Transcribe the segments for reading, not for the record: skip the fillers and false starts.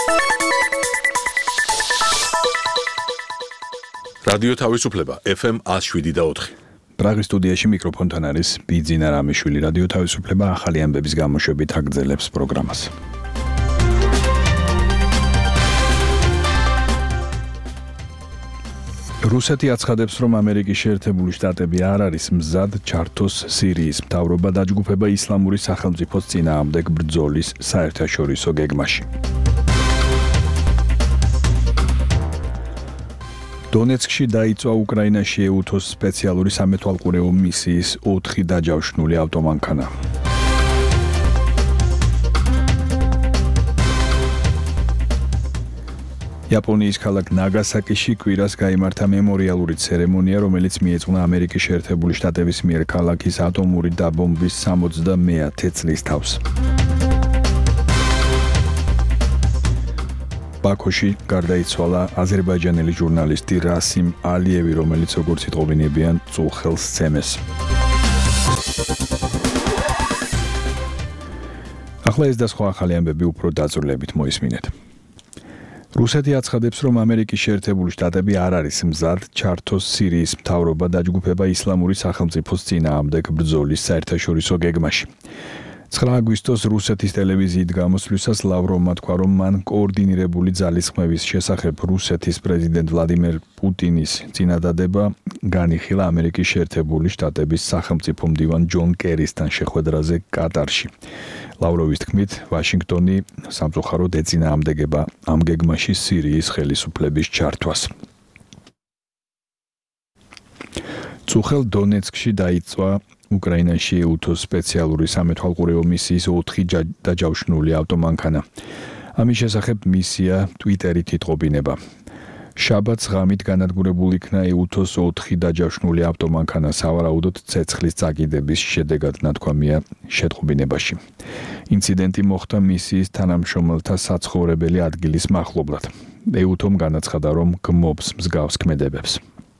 რადიო თავისუფლება FM 107.4. პრაღის სტუდიაში მიკროფონთან არის ბიძინა რამიშვილი. რადიო თავისუფლება ახალი ამბების გამოშვებით აგრძელებს პროგრამას. რუსეთი აცხადებს, რომ ამერიკის შეერთებული შტატები არ არის მზად ჩართოს სირიის მთავრობა დაჯგუფება ისლამური სახელმწიფოს წინააღმდეგ ბრძოლის საერთაშორისო გეგმაში. დონეცკში დაიწვა უკრაინაში ეუთოს სპეციალური სამეთვალყურეო მისიის 4 დაჯავშნული ავტომანქანა. იაპონიის ქალაქ ნაგასაკიში კვირას გაიმართა მემორიალური ცერემონია, რომელიც მიეძღვნა ამერიკის შეერთებული შტატების მიერ ქალაქის ატომური დაბომბვის 70-მეათე წლის თავს. ბაქოში გარდაიცვალა აზერბაიჯანელი ჟურნალისტი რასიმ ალიევი, რომელიც როგორც იტყობინებიან წუხელს სცემეს. ახლა ეს და სხვა ახალი ამბები უფრო დაწვრილებით მოისმინეთ. რუსეთი აცხადებს, რომ ამერიკის შეერთებული შტატები არ არის მზად ჩართოს სირიის მთავრობა დაჯგუფება ისლამური სახელმწიფოს წინააღმდეგ ბრძოლის საერთაშორისო გეგმაში. 9 აგვისტოს რუსეთის ტელევიზიით გამოსვლისას ლავროვმა თქვა, რომ მან კოორდინირებული ძალისხმევის შესახებ რუსეთის პრეზიდენტ ვლადიმერ პუტინის წინადადება განიხილა ამერიკის შეერთებული შტატების სახელმწიფო მდივან ჯონ კერისთან შეხვედრაზე კატარში. ლავროვის თქმით, ვაშინგტონი სამწუხაროდ ეწინააღმდეგება ამ გეგმაში სირიის ხელისუფლების ჩართვას. წუხელ დონეცკში დაიწვა უკრაინაში ეუთოს სპეციალური სამეთვალყურეო მისიის 4 დაჯავშნული ავტომანქანა. ამის შესახებ მისია ტვიტერით იტყობინება. შაბათს ღამით განადგურებული იქნა ეუთოს 4 დაჯავშნული ავტომანქანა სავარაუდოდ ცეცხლის წაკიდების შედეგად, ნათქვამია შეტყობინებაში. ინციდენტი მოხდა მისიის თანამშრომელთა საცხოვრებელი ადგილის მახლობლად. ეუთომ განაცხადა, რომ გმობს მსგავს ქმედებებს.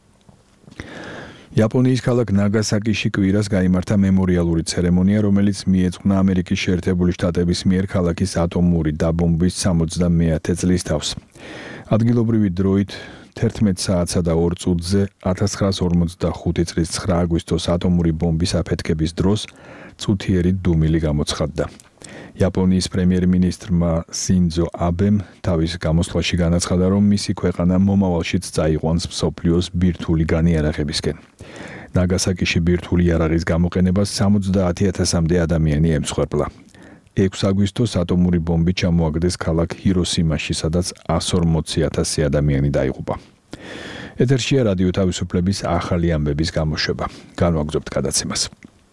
იაპონიის ქალაქ ნაგასაკიში კვირას გაიმართა მემორიალური ცერემონია, რომელიც მიეძღვნა ამერიკის შეერთებული შტატების მიერ ქალაქის ატომური დაბომბვის 70-მეათე წლის თავს. ადგილობრივი დროით 11 საათსა და 2 წუთზე 1945 წლის 9 აგვისტოს ატომური ბომბის აფეთქების დროს წუთიერი დუმილი გამოცხადდა. იაპონიის პრემიერ-მინისტრმა სინძო აბემ თავის გამოსვლაში განაცხადა, რომ მისი ქვეყანა მომავალშიც წაიყვანს მსოფლიოს ბირთვული განიარაღებისკენ. ნაგასაკიში ბირთვული იარაღის გამოყენებას 70,000-მდე ადამიანი ემსხვერპლა. 6 აგვისტოს ატომური ბომბი ჩამოაგდეს ქალაქ ჰიროსიმაში, სადაც 140,000 ადამიანი დაიღუპა. ეთერშია რადიო თავისუფლების ახალი ამბების გამოშვება. განვაგრძობთ გადაცემას.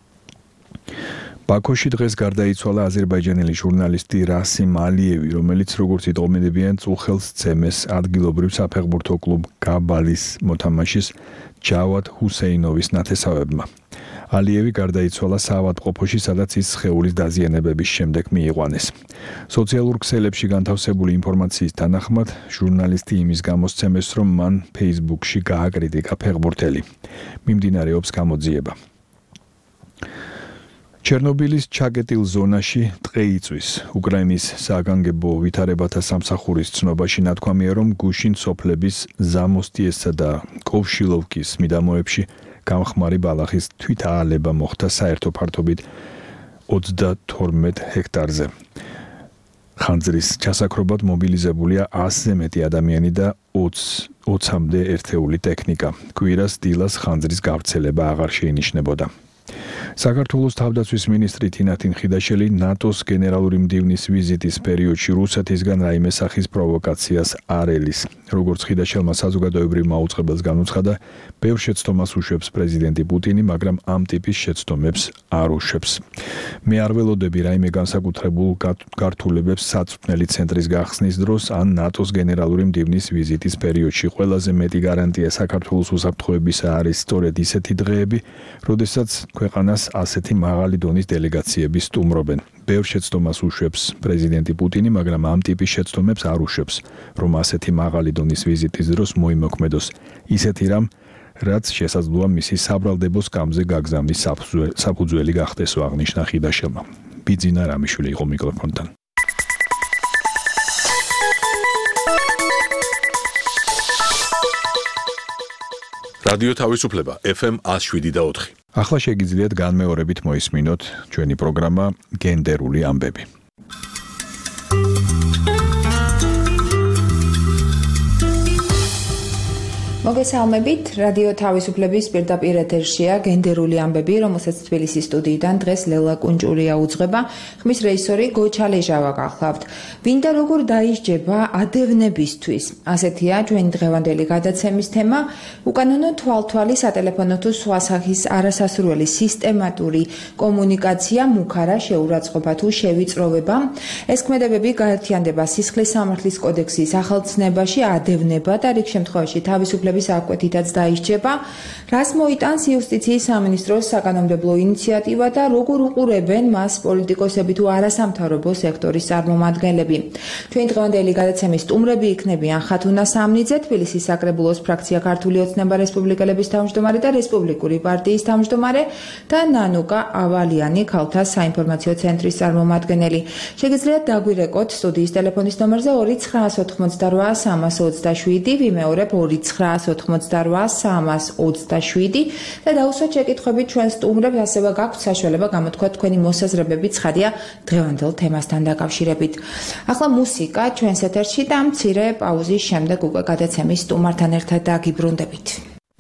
ბაქოში დღეს გარდაიცვალა აზერბაიჯანელი ჟურნალისტი რასიმ ალიევი, რომელიც როგორც იტყობინებიან წუხელს სცემეს ადგილობრივ საფეხბურთო კლუბ გაბალის მოთამაშის ჯავად ჰუსეინოვის ნათესავებმა. ალიევი გარდაიცვალა საავადმყოფოში, სადაც ის სხეულის დაზიანებების შემდეგ მიიყვანეს. სოციალურ ქსელებში განთავსებული ინფორმაციის თანახმად, ჟურნალისტი იმის გამოსცემეს, რომ მან Facebook-ში გააკრიტიკა ფეხბურთელი. მიმდინარეობს გამოძიება. ჩერნობილის ჩაკეტილ ზონაში ტყე იწვის. უკრაინის საგანგებო ვითარებათა სამსახურის ცნობაში ნათქვამია, რომ გუშინ სოფლების ზამოსტიესსა და კოვშილოვკის მიდამოებში გამხმარი ბალახის თვითაალება მოხდა საერთო ფართობით 32 ჰექტარზე. ხანძრის ჩასაქრობად მობილიზებულია 100-ზე მეტი ადამიანი და 20-მდე ერთეული ტექნიკა. კვირას დილას ხანძრის გავრცელება აღარ შეინიშნებოდა. საქართველოს თავდაცვის მინისტრი თინათინ ხიდაშელი ნატოს გენერალური მდივნის ვიზიტის პერიოდში რუსეთისგან რაიმე სახის პროვოკაციას არ ელის. როგორც ხიდაშელმა საზოგადოებრივ მაუწყებელს განუცხადა, ბევრ შეცდომას უშვებს პრეზიდენტი პუტინი, მაგრამ ამ ტიპის შეცდომებს არ უშვებს. მე არ ველოდები რაიმე განსაკუთრებულ გართულებებს საწვრთნელი ცენტრის გახსნის დროს ან ნატოს გენერალური მდივნის ვიზიტის პერიოდში. ყველაზე მეტი გარანტია საქართველოს უსაფრთხოებისა არის სწორედ ისეთი დღეები, როდესაც ქვეყანას ასეთი მაღალი დონის დელეგაციები სტუმრობენ. ბევრ შეცდომას უშვებს პრეზიდენტი პუტინი, მაგრამ ამ ტიპის შეცდომებს არ უშვებს, რომ ასეთი მაღალი დონის ვიზიტის დროს მოიმოქმედოს ისეთი რამ, რაც შესაძლოა მისი საბრალდებო სკამზე გაგზავნის საფუძველი გახდესო, აღნიშნა ხიდაშელმა. ბიძინა რამიშვილი იყო მიკროფონთან. რადიო თავისუფლება FM 107.4. ახლა შეგიძლიათ განმეორებით მოისმინოთ ჩვენი პროგრამა გენდერული ამბები. მოგესალმებით, რადიო თავისუფლების პირდაპირ ეთერშია გენდერული ამბები, რომელსაც თბილისის სტუდიიდან დღეს ლელა კუნჭურია უძღვება, ხმის რეჟისორი გოჩა ლეჟავა გახლავთ. ვინდა როგორ დაისჯება ადევნებისთვის. ასეთია ჩვენი დღევანდელი გადაცემის თემა, უკანონო თვალთვალი სატელეფონო თუ სხვა სახის არასასურველი სისტემატური კომუნიკაცია, მუქარა, შეურაცხყოფა თუ შევიწროვება. ეს ქმედებები გაერთიანდება სისხლის სამართლის კოდექსის ახალცნებაში ადევნება და რიგ შემთხვევაში თავისუფლების აკვეთითაც დაისჯება, რას მოიტანს იუსტიციის სამინისტროს საკანონმდებლო ინიციატივა და როგორ უყურებენ მას პოლიტიკოსები თუ არასამთავრობო სექტორის წარმომადგენლები. ჩვენი დღევანდელი გადაცემის სტუმრები იქნებიან ხათუნა სამნიძე, თბილისის საკრებულოს ფრაქცია ქართული ოცნება რესპუბლიკელების თავმჯდომარე და რესპუბლიკური პარტიის თავმჯდომარე და ნანუკა ავალიანი, ქალთა საინფორმაციო ცენტრის წარმომადგენელი. შეგიძლიათ დაგვირეკოთ სტუდიის ტელეფონის ნომერზე 2988327, ვიმეორებ 2988327 და დაუსვათ შეკითხვებით ჩვენ სტუმრებს, ასევე გაქვთ საშუალება გამოთქვათ თქვენი მოსაზრებები ცხადია დღევანდელ თემასთან დაკავშირებით. ახლა მუსიკა ჩვენს ეთერში და მცირე პაუზის შემდეგ უკვე გადაცემის სტუმართან ერთად დაგიბრუნდებით.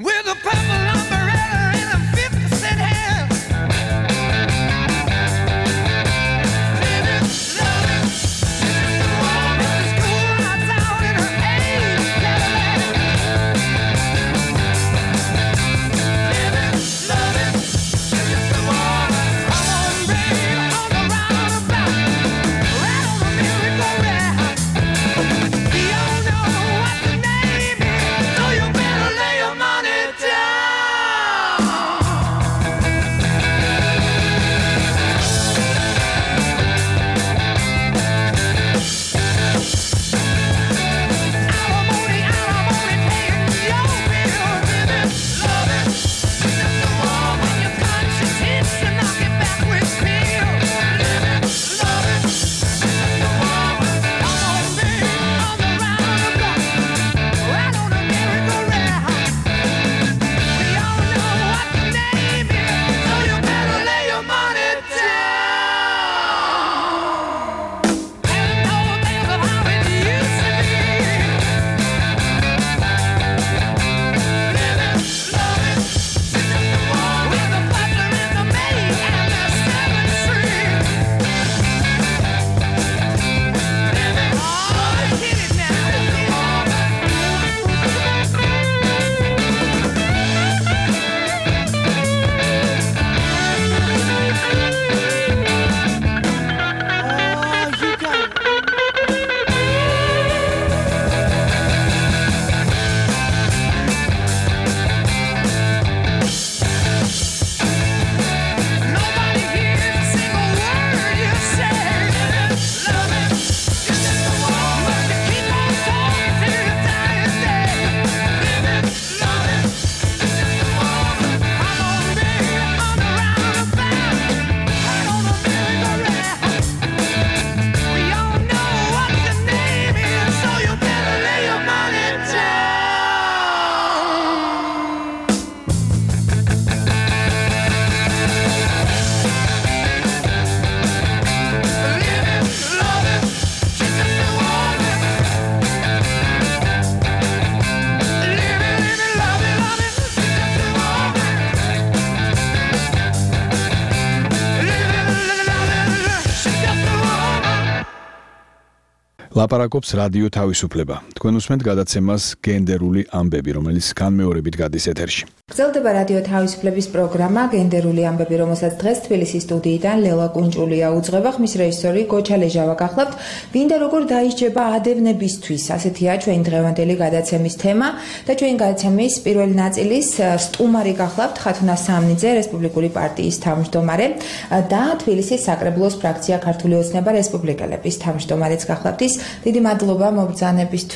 ლაპარაკობს რადიო თავისუფლება. თქვენ უსმენთ გადაცემას გენდერული ამბები, რომელიც განმეორებით გადის ეთერში. გრძელდება რადიო თავისუფლების პროგრამა გენდერული ამბები, რომელსაც დღეს თბილისის სტუდიიდან ლელა კუნჭურია უძღვება, ხმის რეჟისორი გოჩა ლეჟავა გახლავთ. ვინდა როგორ დაისჯება ადევნებისთვის, ასეთია ჩვენი დღევანდელი გადაცემის თემა და ჩვენი გადაცემის პირველი ნაწილის სტუმარი გახლავთ ხათუნა სამნიძე, რესპუბლიკური პარტიის თავმჯდომარე და თბილისის საკრებულოს ფრაქცია ქართული ოცნება რესპუბლიკელების თავმჯდომარეც გახლავთ. დიდი მადლობა მობრძანებისთვის.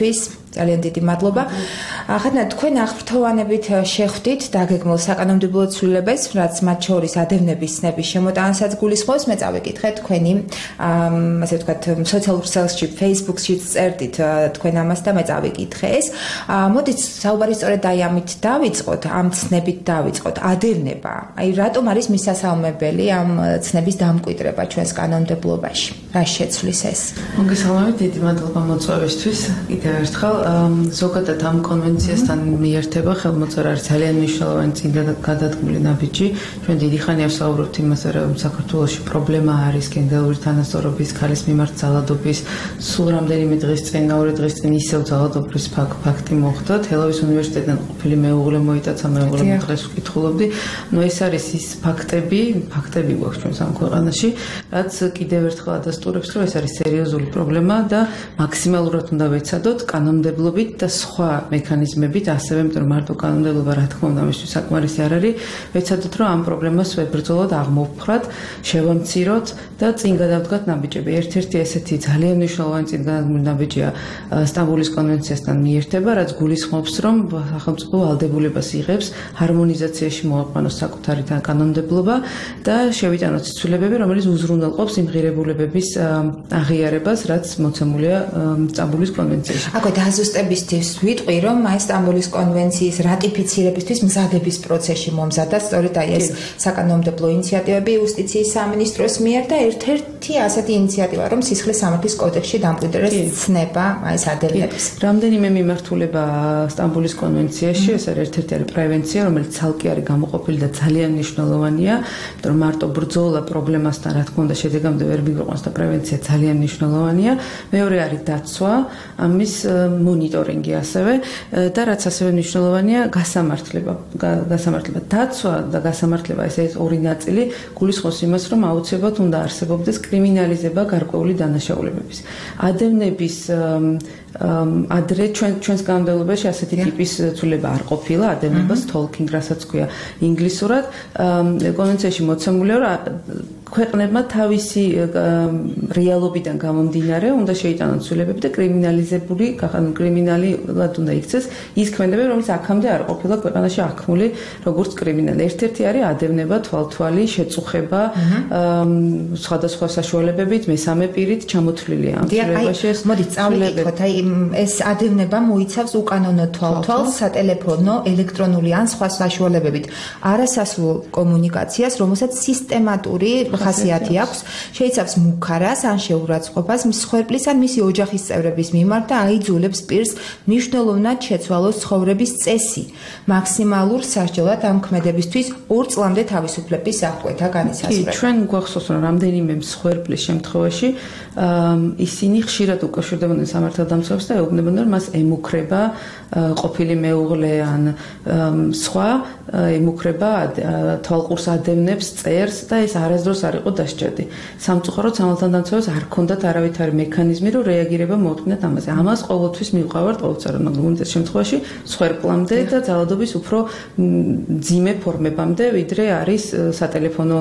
ძალიან დიდი მადლობა. ახლა თქვენ აღფრთოვანებით შეხვდით დაგეგმილ საკანონმდებლო ცვლილებებს, რაც მათ შორის ადევნების ცნების შემოტანასაც გულისხმობს. მე წავეკითხე თქვენი ასე ვთქვათ სოციალურ ქსელში, Facebook-ში წერდით თქვენ ამას და მე წავეკითხე ეს. მოდით საუბარი სწორედ აი ამით დავიწყოთ, ამ ცნებით დავიწყოთ. ადევნება. აი რატომ არის მისასალმებელი ამ ცნების დამკვიდრება ჩვენს კანონმდებლობაში? რა შეცვლის ეს? მოგესალმებით, დიდი მადლობა მოწვევისთვის. კიდევ ერთხელ ზოგადად ამ კონვენციასთან მიერთება ხელმოწერა არის ძალიან მნიშვნელოვანი წინგადადგმული ნაბიჯი. ჩვენ დიდი ხანია ვსაუბრობთ იმაზე, რომ საქართველოში პრობლემა არის გენდერული თანასწორობის, ქალის მიმართ ძალადობის. სულ რამდენიმე დღის წინ, 2 დღის წინ ისევ ძალადობის ფაქტი მოხდა. თელავის უნივერსიტეტიდან ყოფილი მეუღლე მოიტაცა, მეუღლე დღეს ვკითხულობდი. ეს არის ის ფაქტები გვაქვს ჩვენ სამ ქვეყანაში, რაც კიდევ ერთხელ ადასტურებს, რომ ეს არის სერიოზული პრობლემა და მაქსიმალურად უნდა ვეცადოთ კანონმდებლობით და სხვა მექანიზმებით, ასევე იმიტომ რომ მარტო კანონმდებლობა რა თქმა უნდა ამისთვის საკმარისი არ არის, ვეცადოთ რომ ამ პრობლემას ვებრძოლოთ, აღმოვფხრათ, შევამციროთ და წინ გადავდგათ ნაბიჯები. ერთ-ერთი ესეთი ძალიან მნიშვნელოვანი წინ გადადგმული ნაბიჯია სტამბოლის კონვენციასთან მიერთება, რაც გულისხმობს, რომ სახელმწიფო ვალდებულებას იღებს ჰარმონიზაციაში მოაყვანოს საკუთარი კანონმდებლობა და შევიტანოთ ცვლილებები, რომელიც უზრუნველყოფს იმ ღირებულებების აღიარებას, რაც მოცემულია სტამბოლის კონვენციაში. აქვე დაზუსტებისთვის ვიტყვი, რომ აი სტამბოლის კონვენციის რატიფიცირებისთვის მზადების პროცესში მომზადდა სწორედ აი ეს საკანონმდებლო ინიციატივები იუსტიციის სამინისტროს მიერ და ერთ-ერთი ასეთი ინიციატივა, რომ სისხლის სამართლის კოდექსში დამკვიდრდეს ცნება აი ეს ადევნების. რამდენიმე მიმართულება სტამბოლის კონვენციაში, ეს არის ერთ-ერთი არის პრევენცია, რომელიც ცალკე არის გამოყოფილი და ძალიან მნიშვნელოვანია, იმიტომ რომ მარტო ბრძოლა პრობლემასთან, რა თქმა უნდა, შედეგამდე ვერ მიგვიყვანს და პრევენცია ძალიან მნიშვნელოვანია. მეორე არის დაცვა, ამის მონიტორინგი ასევე და რაც ასევე მნიშვნელოვანია, გასამართლება. დაცვა და გასამართლება ეს ორი ნაწილი გულისხმობს იმას, რომ აუცილებლად უნდა არსებობდეს კრიმინალიზება გარკვეული დანაშაულებების. ადევნების ადრე ჩვენს კანონმდებლობაში ასეთი ტიპის ცვლილება არ ყოფილა, ადევნებას stalking, რასაც ქვია ინგლისურად. კონვენციაში მოცემულია, რომ ქვეყნებმა თავისი რეალობიდან გამომდინარე უნდა შეიტანონ ცვლილებები და კრიმინალად უნდა იქცეს ის ქმედებები, რომელიც აქამდე არ ყოფილა ქვეყანაში აღქმული როგორც კრიმინალი. ერთ-ერთი არის ადევნება, თვალთვალი, შეწუხება, სხვადასხვა საშუალებებით, მესამე პირით ჩამოთვლილია ამ ცვლილებაში. მოდით წავიკითხოთ, აი ეს ადევნება მოიცავს უკანონო თვალთვალს, სატელეფონო, ელექტრონული ან სხვა საშუალებებით არასასრულო კომუნიკაციას, რომელსაც სისტემატური ხასიათი აქვს, შეიცავს მუქარას ან შეურაცხყოფას მსხვერპლის ან მისი ოჯახის წევრების მიმართ და აიძულებს პირს მნიშვნელოვნად შეცვალოს ცხოვრების წესი, მაქსიმალურ სასჯელად ამ ქმედებისთვის 2 წლამდე თავისუფლების აღკვეთა განისაზღვრება. ჩვენ გვახსოვს, რომ რამდენიმე მსხვერპლის შემთხვევაში ისინი ხშირად უკავშირდებოდნენ სამართალდამცავებს და ეუბნებოდნენ, რომ მას ემუქრება ყოფილი მეუღლე ან სხვა ემუქრება თვალყურს ადევნებს, წერს და ეს არასდროს არ იყო დასჭედი. სამწუხაროდ სამართალდამცავებს არ ჰქონდათ არავითარი მექანიზმი, რომ რეაგირება მოუწმდათ ამაზე. ამას ყოველთვის მივყავართ ყოველწლიურად, მაგრამ ეს შემთხვევაში მსხვერპლამდე და ძალადობის უფრო მძიმე ფორმებამდე, ვიდრე არის სატელეფონო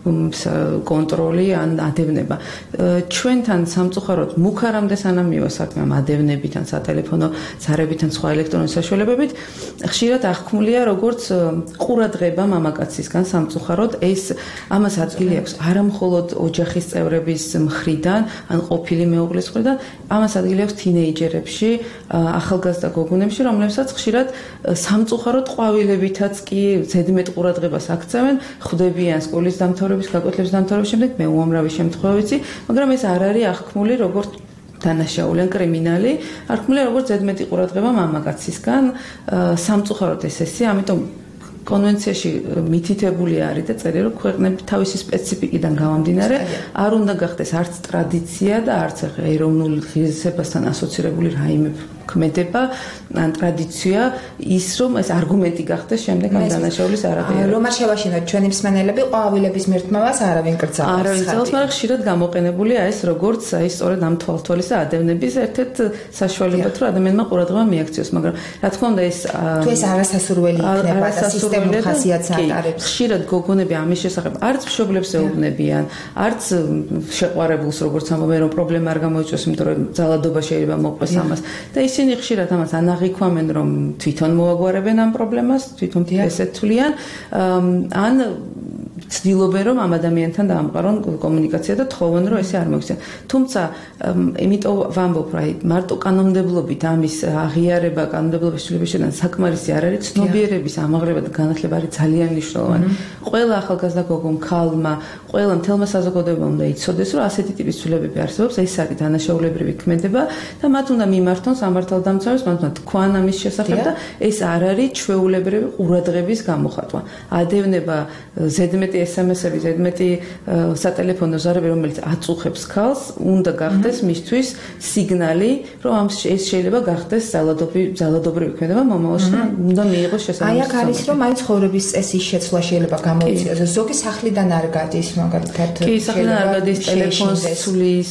კონტროლი ან ადევნება. ჩვენთან სამწუხაროდ მუქარამდე სანამ მივა საქმე ამ ადევნებიდან, სატელეფონო ზარებიდან, სხვა ელექტრონული საშუალებებით, ხშირად აღქმულია როგორც ყურადღება მამაკაცისგან სამწუხაროდ. ეს ამას ადგილი აქვს არა მხოლოდ ოჯახის წევრების მხრიდან, ან ყოფილი მეუღლის მხრიდან, ამას ადგილი აქვს თინეიჯერებში, ახალგაზრდა გოგონებში, რომლებსაც ხშირად სამწუხაროდ ყვავილებითაც კი ზედმეტ ყურადღებას აქცევენ, ხვდებიან სკოლის დამთავრების, გაკვეთილების დამთავრების შემდეგ, მე უამრავი შემთხვევა ვიცი, მაგრამ ეს არ არის აღქმული როგორც დანაშაული ან კრიმინალი, აღქმულია როგორც ზედმეტი ყურადღება მამაკაცისგან, სამწუხაროდ ესეა, ამიტომ კონვენციაში მითითებული არის და წერია, რომ ქვეყნები თავისი სპეციფიკიდან გამომდინარე არ უნდა გახდეს არც ტრადიცია და არც ეროვნულ ღირსებასთან ასოცირებული რაიმე ქმედება ან ტრადიცია ის რომ ეს არგუმენტი გახდეს შემდეგ ამ დანაშაულის არაღიარებას. რომ არ შევაშინოთ ჩვენი მსმენელები ყვავილების მირთმევას არავინ კრძალავს. არავინ კრძალავს, მაგრამ ხშირად გამოყენებულია ეს როგორც აი სწორედ ამ თვალთვალის და ადევნების ერთ-ერთ საშუალებად რომ ადამიანმა ყურადღება მიაქციოს, მაგრამ რა თქმა უნდა ეს თუ ეს არასასურველი იქნება და სისტემურ ხასიათს ატარებს. ხშირად გოგონები ამის შესახებ არც მშობლებს ეუბნებიან, არც შეყვარებულს როგორც ამბობენ, რომ პრობლემა არ გამოიწვევს, იმიტომ რომ ძალადობა შეიძლება მოყვეს ამას და ის ისინი ხშირად ამას ანაღიქვამენ, რომ თვითონ მოაგვარებენ ამ პრობლემას, თვითონ ესეთ თვლიან, ან ცდილობენ რომ ამ ადამიანთან დაამყარონ კომუნიკაცია და თხოვენ რომ ესე არ მოიქცენ. თუმცა იმიტომ ვამბობ, რომ მარტო კანონმდებლობით ამის აღიარება, კანონმდებლობის ცვლილებიდან საკმარისი არ არის, ცნობიერების ამაღლება და განათლება არის ძალიან მნიშვნელოვანი. ყველა ახალგაზრდა გოგომ, ქალმა, ყველა მთელმა საზოგადოებამ უნდა იცოდეს, რომ ასეთი ტიპის ცვლილებები არსებობს, ეს არის დანაშაულებრივი ქმედება და მათ უნდა მიმართონ სამართალდამცავებს, მათ უნდა თქვან ამის შესახებ და ეს არ არის ჩვეულებრივი ყურადღების გამოხატვა. ადევნება ზედმეტი SMS-ები, ზედმეტი სატელეფონო ზარები, რომელიც აწუხებს ქალს, უნდა გახდეს მისთვის სიგნალი, რომ ეს შეიძლება გახდეს ძალადობრივი ქმედება მომავალში, უნდა მიიღოს შესაბამისი. აქ არის რომ აი ცხოვრების წესის შეცვლა შეიძლება გამოიწვიოს. ზოგი სახლიდან არ გადის, მაგალითად. კი, სახლიდან არ გადის, ტელეფონს ცulis,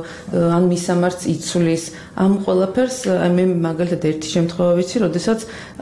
ან მისამართს იცulis. ამ ყველაფერს მე მაგალითად ერთი შემთხვევა ვიცი, როდესაც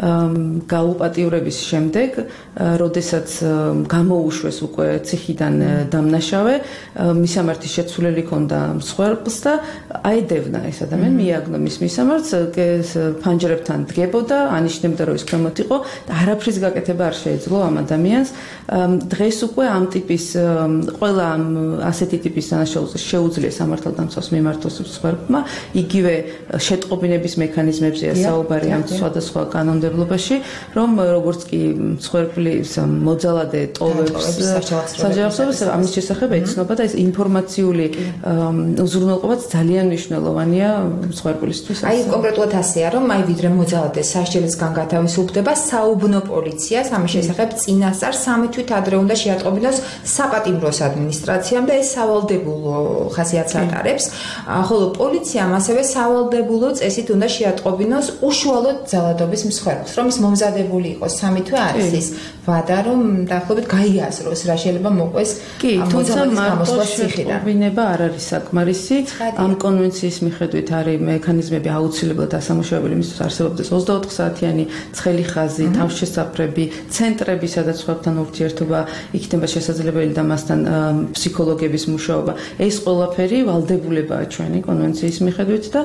გაუპატიურების შემდეგ, როდესაც გამოუშვეს უკვე ციხიდან დამნაშავე, მისამართის შეცვლილი ჰქონდა მსხვერპლს და აედევნა ეს ადამიანი, მიაგნო მის მისამართს, ფანჯრებთან დგებოდა, ანიშნებდა რომ ის ქვემოთ იყო და არაფრის გაკეთება არ შეეძლო ამ ადამიანს. დღეს უკვე ამ ტიპის ყველა ამ ასეთი ტიპის დანაშაულს შეუძლია სამართალდამცავს მიმართოს მსხვერპლმა, იგივე შეტყობინების მექანიზმებზეა საუბარი ამ სხვადასხვა კანონმდებლობაში, რომ როგორც კი მსხვერპლის მოძალადე ტოვებს საჯავახოს ამის შესახებ ეცნობა და ეს ინფორმაციული უზრუნველყოფაც ძალიან მნიშვნელოვანია მსხვერპლისთვის. აი კონკრეტულად ასეა, რომ აი ვიდრე მოძალადე სასჯელისგან გათავისუფლდება, საუბნო პოლიციას ამის შესახებ წინასწარ 3 თვით ადრე უნდა შეატყობინოს საპატიმროს ადმინისტრაციამ და ეს სავალდებულო ხასიათს ატარებს, ხოლო პოლიციამ ასევე სავალდებულო წესით უნდა შეატყობინოს უშუალოდ ძალადობის მსხვერპლს, რომ ის მომზადებული იყოს 3 თვე არის ის ვადა, რომ დაახლოებით გაიაზროს რა შეიძლება მოყვეს მოძალადის გამოსვლას ციხიდან. შეტყობინება არ არის საკმარისი. ამ კონვენციის მიხედვით არის მექანიზმები აუცილებლად ასამუშავებელი, მისთვის არსებობდეს 24 საათიანი ცხელი ხაზი, თავშესაფრები, ცენტრები, სადაც სხვებთან ურთიერთობა იქნება შესაძლებელი და მასთან ფსიქოლოგების მუშაობა. ეს ყველაფერი ვალდებულებაა ჩვენი კონვენციის მიხედვით და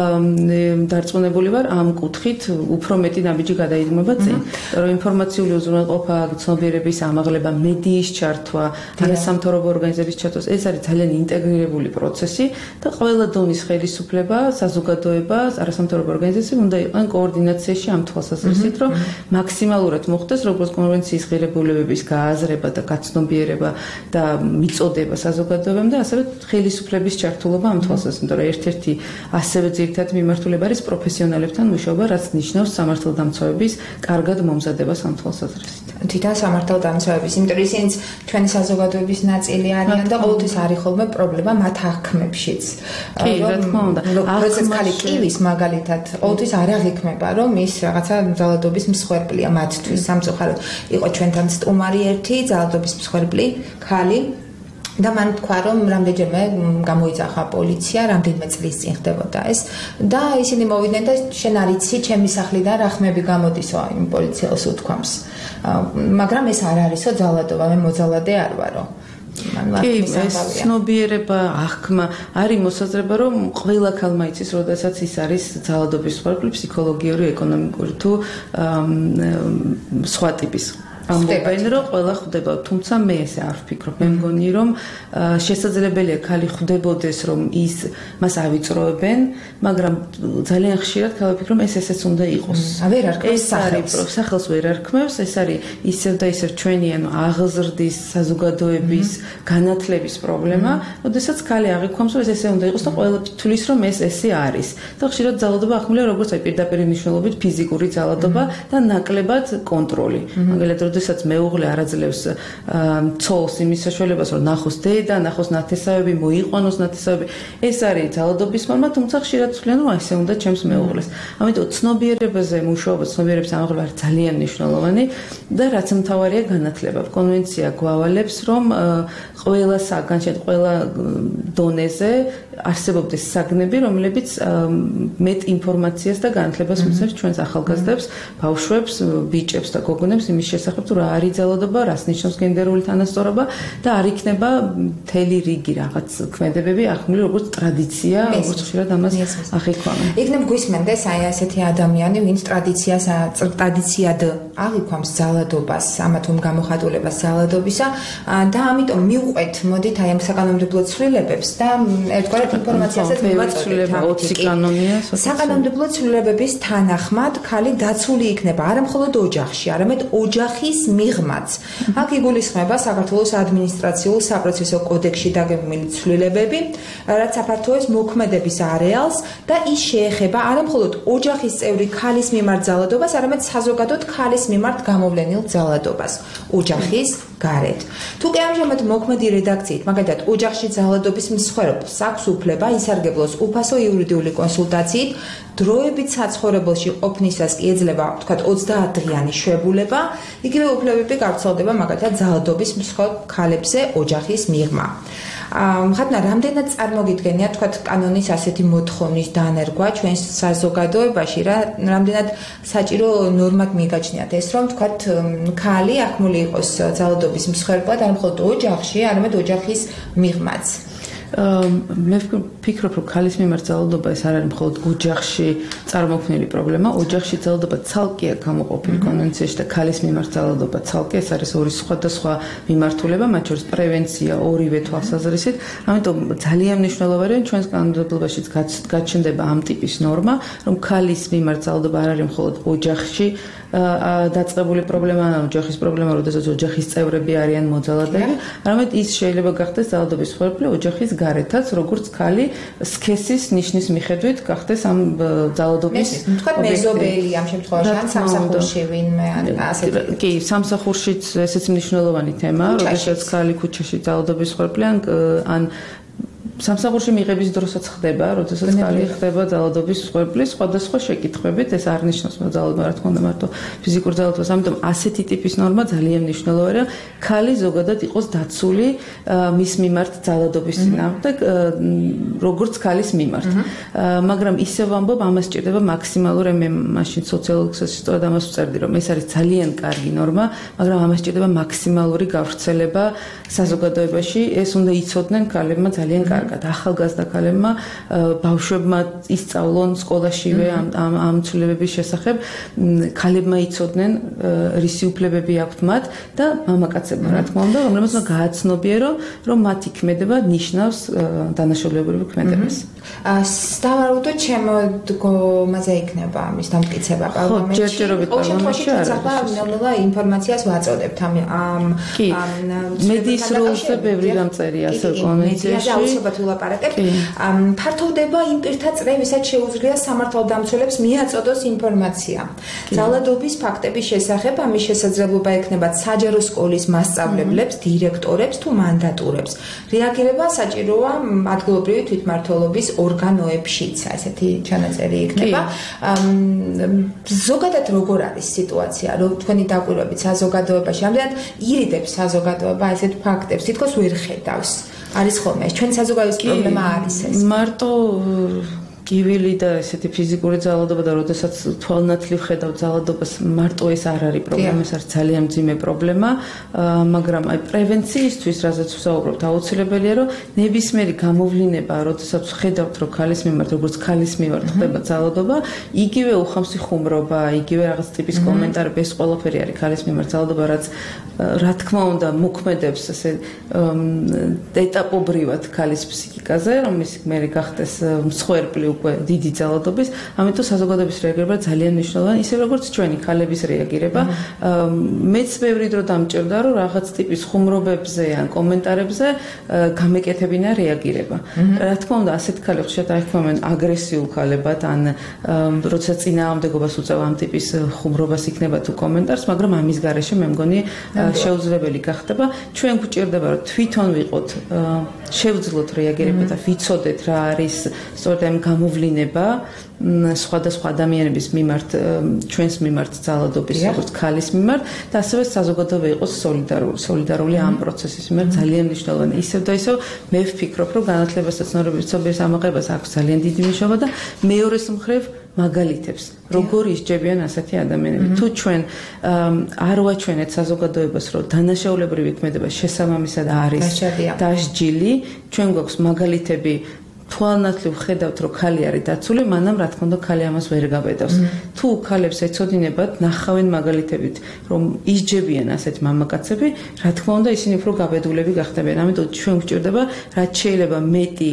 დარწმუნებული ვარ ამ კუთხით უფრო მეტი ნაბიჯი გადაიდგმება წინ. რომ ინფორმაციული უზრუნველყოფა, ცნობიერების ამაღლება, მედიის ჩართვა, არასამთავრობო ორგანიზების ჩართვა, ეს არის ძალიან ინტეგრირებული პროცესი და ყველა დონის ხელისუფლება, საზოგადოება, არასამთავრობო ორგანიზაციები უნდა იყვნენ კოორდინაციაში ამ თვალსაზრისით, რომ მაქსიმალურად მოხდეს როგორც კონვენციის ღირებულებების გააზრება და გაცნობიერება და მიწოდება საზოგადოებამ და ასევე ხელისუფლების ჩართულობა ამ თვალსაზრისით, რომ ერთ-ერთი ასევე ძირითადი მიმართულება არის პროფესიონალებთან მუშაობა, რაც ნიშნავს სამართალდამცავების კარგად მომზადებას ამ თვალსაზრისით. თვითონ სამართალდამცავების, იმიტომ რომ ისინიც ჩვენი საზოგადოების ნაწილი არიან და ყოველთვის არის ხოლმე პრობლემა მათ აღქმებშიც. კი, რა თქმა უნდა. როდესაც ხალი კივის მაგალითად, ყოველთვის არ აღიქმება, რომ ის რაღაცა ძალადობის მსხვერპლია მათთვის. სამწუხაროდ იყო ჩვენთან სტუმარი ერთი ძალადობის მსხვერპლი ქალი და მან თქვა, რომ რამდენჯერმე გამოიძახა პოლიცია, რამდენიმე წლის წინ ხდებოდა ეს და ისინი მოვიდნენ და შენ არ იცი ჩემი სახლიდან რა ხმები გამოდისო იმ პოლიციელს უთქვამს. მაგრამ ეს არ არისო ძალადობა, მე მოძალადე არ ვარო. კი, ეს ცნობიერება, აღქმა არის მოსაზრება, რომ ყველა ქალმა იცის, როდესაც ის არის ძალადობის მსხვერპლი, ფსიქოლოგიური, ეკონომიკური თუ სხვა ტიპის. ამბობენ, რომ ყველა ხვდება, თუმცა მე ესე არ ვფიქრობ. მე მგონი, რომ შესაძლებელია ქალი ხვდებოდეს, რომ ის მას ავიწროებენ, მაგრამ ძალიან ხშირად ქალი ვფიქრობ, რომ ესეც უნდა იყოს. ვერ არქმევს სახელს. სახელს ვერ არქმევს, ეს არის ისევ და ისევ ჩვენი ანუ აღზრდის, საზოგადოების, განათლების პრობლემა, როდესაც ქალი აღიქვამს, რომ ეს ესე უნდა იყოს და ყველა თვლის, რომ ეს ესე არის. და ხშირად ძალადობა ახმულია როგორც აი პირდაპირ მნიშვნელობით ფიზიკური ძალადობა და ნაკლებად კონტროლი. მაგალითად როდესაც მეუღლე არაძლევს ცოლს იმის საშუალებას, რომ ნახოს დედა, ნახოს ნათესავები, მოიყვანოს ნათესავები. ეს არის ძალადობის ფორმა, თუმცა ხშირად ვთვლიან, რომ ესე უნდა ჩემს მეუღლეს. ამიტომ ცნობიერებაზე მუშაობა, ცნობიერების ამაღლება არის ძალიან მნიშვნელოვანი და რაც მთავარია განათლება. კონვენცია გვავალებს, რომ ყველა საგანში, ყველა დონეზე არსებობდეს საგნები, რომლებიც მეტ ინფორმაციას და განათლებას მისცემს ჩვენს ახალგაზრდებს, ბავშვებს, ბიჭებს და გოგონებს იმის შესახებ, თუ რა არის ძალადობა, რას ნიშნავს გენდერული თანასწორობა და არ იქნება მთელი რიგი რაღაც ქმედებები ახმული როგორც ტრადიცია, როგორც ხშირად ამას ახიქვამენ. იქნებ გვისმენდეს აი ასეთი ადამიანი, ვინც ტრადიციად აღიქვამს ძალადობას, ამა თუ გამოხატულებას ძალადობისა და ამიტომ მივყვეთ, მოდით აი ამ საკანონმდებლო ცვლილებებს და ერთგვარად ინფორმაციასაც მივაწოდეთ. 20 კანონია. საკანონმდებლო ცვლილებების თანახმად ქალი დაცული იქნება არა მხოლოდ ოჯახში, არამედ ოჯახის მიღმაც. აქ იგულისხმება საქართველოს ადმინისტრაციულ საპროცესო კოდექსში დაგეგმილი ცვლილებები, რაც აფართოებს მოქმედების არეალს და ის შეეხება არა მხოლოდ ოჯახის წევრი ქალის მიმართ ძალადობას, არამედ საზოგადოდ ქალის მიმართ გამოვლენილ ძალადობას ოჯახის გარეთ. თუ კი ამჟამად მოქმედი რედაქციით, მაგალითად, ოჯახში ძალადობის მსხვერპლს აქვს უფლება ისარგებლოს უფასო იურიდიული კონსულტაციით, დროებით საცხოვრებელში ყოფნისას კი ეძლევა, თქვათ, 30 დღიანი შვებულება, იგივე უფლებები გავრცელდება მაგალითად ძალადობის მსხვერპლ ქალებზე ოჯახის მიღმა. ხათნა რამდენად წარმოგიდგენია თქვათ კანონის ასეთი მოთხოვნის დანერგვა ჩვენს საზოგადოებაში რა რამდენად საჭირო ნორმად მიგაჩნიათ ეს რომ თქვათ ქალი ახმული იყოს ძალადობის მსხვერპლად არ მხოლოდ ოჯახში არამედ ოჯახის მიღმაც მე ვფიქრობ რომ ქალის მიმართ ძალადობა ეს არ არის მხოლოდ ოჯახში წარმოქმნილი პრობლემა ოჯახში ძალადობა ცალკეა გამოყოფილი კონვენციაში და ქალის მიმართ ძალადობა ცალკე ეს არის ორი სხვადასხვა მიმართულება მათ შორის პრევენცია ორივე თვალსაზრისით ამიტომ ძალიან მნიშვნელოვანია ჩვენს კანონმდებლობაშიც გაჩნდება ამ ტიპის ნორმა რომ ქალის მიმართ ძალადობა არ არის მხოლოდ ოჯახში დაწყებული პრობლემა ან ოჯახის პრობლემა როდესაც ოჯახის წევრები არიან მოძალადები არამედ ის შეიძლება გახდეს ძალადობის მსხვერპლი ოჯახის გარეთაც როგორც ქალი სქესის ნიშნის მიხედვით გახდეს ამ ძალადობის თქვა მეზობელი ამ შემთხვევაში ან სამსახურში ვინმე ან ასეთი კი სამსახურშიც ესეც მნიშვნელოვანი თემაა როდესაც ქალი ქუჩაში ძალადობის მსხვერპლი ან სამსახურში მიღების დროსაც ხდება, როდესაც ქალი ხდება ძალადობის მსხვერპლი, სხვადასხვა შეკითხვებით, ეს არ ნიშნავს ძალადობა, რა თქმა უნდა, მარტო ფიზიკურ ძალადობას, ამიტომ ასეთი ტიპის ნორმა ძალიან მნიშვნელოვანია, ქალი ზოგადად იყოს დაცული მის მიმართ ძალადობის წინააღმდეგ, როგორც ქალის მიმართ. მაგრამ ისევ ვამბობ, ამას სჭირდება მაქსიმალური, მე მაშინ სოციალურ ქსელში სწორად ამას ვწერდი, რომ ეს არის ძალიან კარგი ნორმა, მაგრამ ამას სჭირდება მაქსიმალური გავრცელება საზოგადოებაში, ეს უნდა იცოდნენ ქალებმა ძალიან კარგად. ახალგაზრდა ქალებმა ბავშვებმა ისწავლონ სკოლაშივე ამ ცვლილებების შესახებ ქალებმა იცოდნენ რისი უფლებები აქვთ მათ და მამაკაცებმა რა თქმა უნდა რომლებიც გააცნობიერო რომ მათი ქმედება ნიშნავს დანაშაულებრივ ქმედებას დავარულო ჩემო დგომაზე იქნება ამის დამტკიცება პარლამენტში ჯერჯერობით პარლამენტში არ არის ნელ-ნელა ინფორმაციას ვაწოდებთ ამ მედიის როლზე ბევრი რამ წერია ასე კონვენციაში ვილაპარაკებ. ფართოვდება იმ პირთა წრე, ვისაც შეუძლია სამართალდამცველებს მიაწოდოს ინფორმაცია. ძალადობის ფაქტების შესახებ ამის შესაძლებლობა ექნება საჯარო სკოლის მასწავლებლებს, დირექტორებს თუ მანდატურებს. რეაგირება საჭიროა ადგილობრივი თვითმმართველობის ორგანოებშიც, ასეთი ჩანაწერი იქნება. ზოგადად როგორ არის სიტუაცია, რომ თქვენი დაკვირვებით საზოგადოებაში, ამდენად ირიდებს საზოგადოება ასეთ ფაქტებს, თითქოს ვერ ხედავს. არის ხოლმე ჩვენ საზოგადოების პრობლემა არის ეს მარტო კივილი და ესეთი ფიზიკური ძალადობა და როდესაც თვალნათლივ ხედავ ძალადობას მარტო ეს არ არის პრობლემა ეს არის ძალიან მძიმე პრობლემა მაგრამ აი პრევენციისთვის რასაც ვსაუბრობთ აუცილებელია რომ ნებისმიერი გამოვლინება როდესაც ხედავთ რომ ქალის მიმართ როგორც ქალის მიმართ ხდება ძალადობა იგივე უხამსი ხუმრობა იგივე რაღაც ტიპის კომენტარები ეს ყველაფერი არის ქალის მიმართ ძალადობა რაც რა თქმა უნდა მოქმედებს ესე ეტაპობრივად ქალის ფსიქიკაზე რომ ის მე გახდეს მსხვერპლი უკვე დიდი ძალადობის, ამიტომ საზოგადოების რეაგირება ძალიან მნიშვნელოვანია, ისე როგორც ჩვენი ქალების რეაგირება. მეც ბევრი დრო დამჭირდა, რომ რაღაც ტიპის ხუმრობებზე ან კომენტარებზე გამეკეთებინა რეაგირება. რა თქმა უნდა, ასეთ ქალებს ხშირად აიქმნიან აგრესიულ ქალებად, ან როცა წინააღმდეგობას უწევ ამ ტიპის ხუმრობას იქნება თუ კომენტარს, მაგრამ ამის გარეშე მე მგონი შეუძლებელი გახდება. ჩვენ გვჭირდება, რომ თვითონ ვიყოთ, შევძლოთ რეაგირება და ვიცოდეთ რა არის სწორედ ამ გამოვლინება სხვადასხვა ადამიანების მიმართ, ჩვენს მიმართ ძალადობის, როგორც ქალის მიმართ და ასევე საზოგადოება იყოს სოლიდარული ამ პროცესის მიმართ ძალიან მნიშვნელოვანი. ისევ და ისევ მე ვფიქრობ, რომ განათლებასა და ცნობიერების ამოღებას აქვს ძალიან დიდი მნიშვნელობა და მეორეს მხრივ მაგალითებს, როგორ ისჯებიან ასეთი ადამიანები. თუ ჩვენ არ ვაჩვენეთ საზოგადოებას, რომ დანაშაულებრივი ქმედება შესაბამისად არის დასჯილი, ჩვენ გვაქვს მაგალითები თვალნათლივ ხედავთ, რომ ქალი არის დაცული, მანამ რა თქმა უნდა ქალი ამას ვერ გაბედავს. თუ ქალებს ეცოდინებათ, ნახავენ მაგალითებით, რომ ისჯებიან ასეთ მამაკაცები, რა თქმა უნდა ისინი უფრო გაბედულები გახდებიან. ამიტომ ჩვენ გვჭირდება რაც შეიძლება მეტი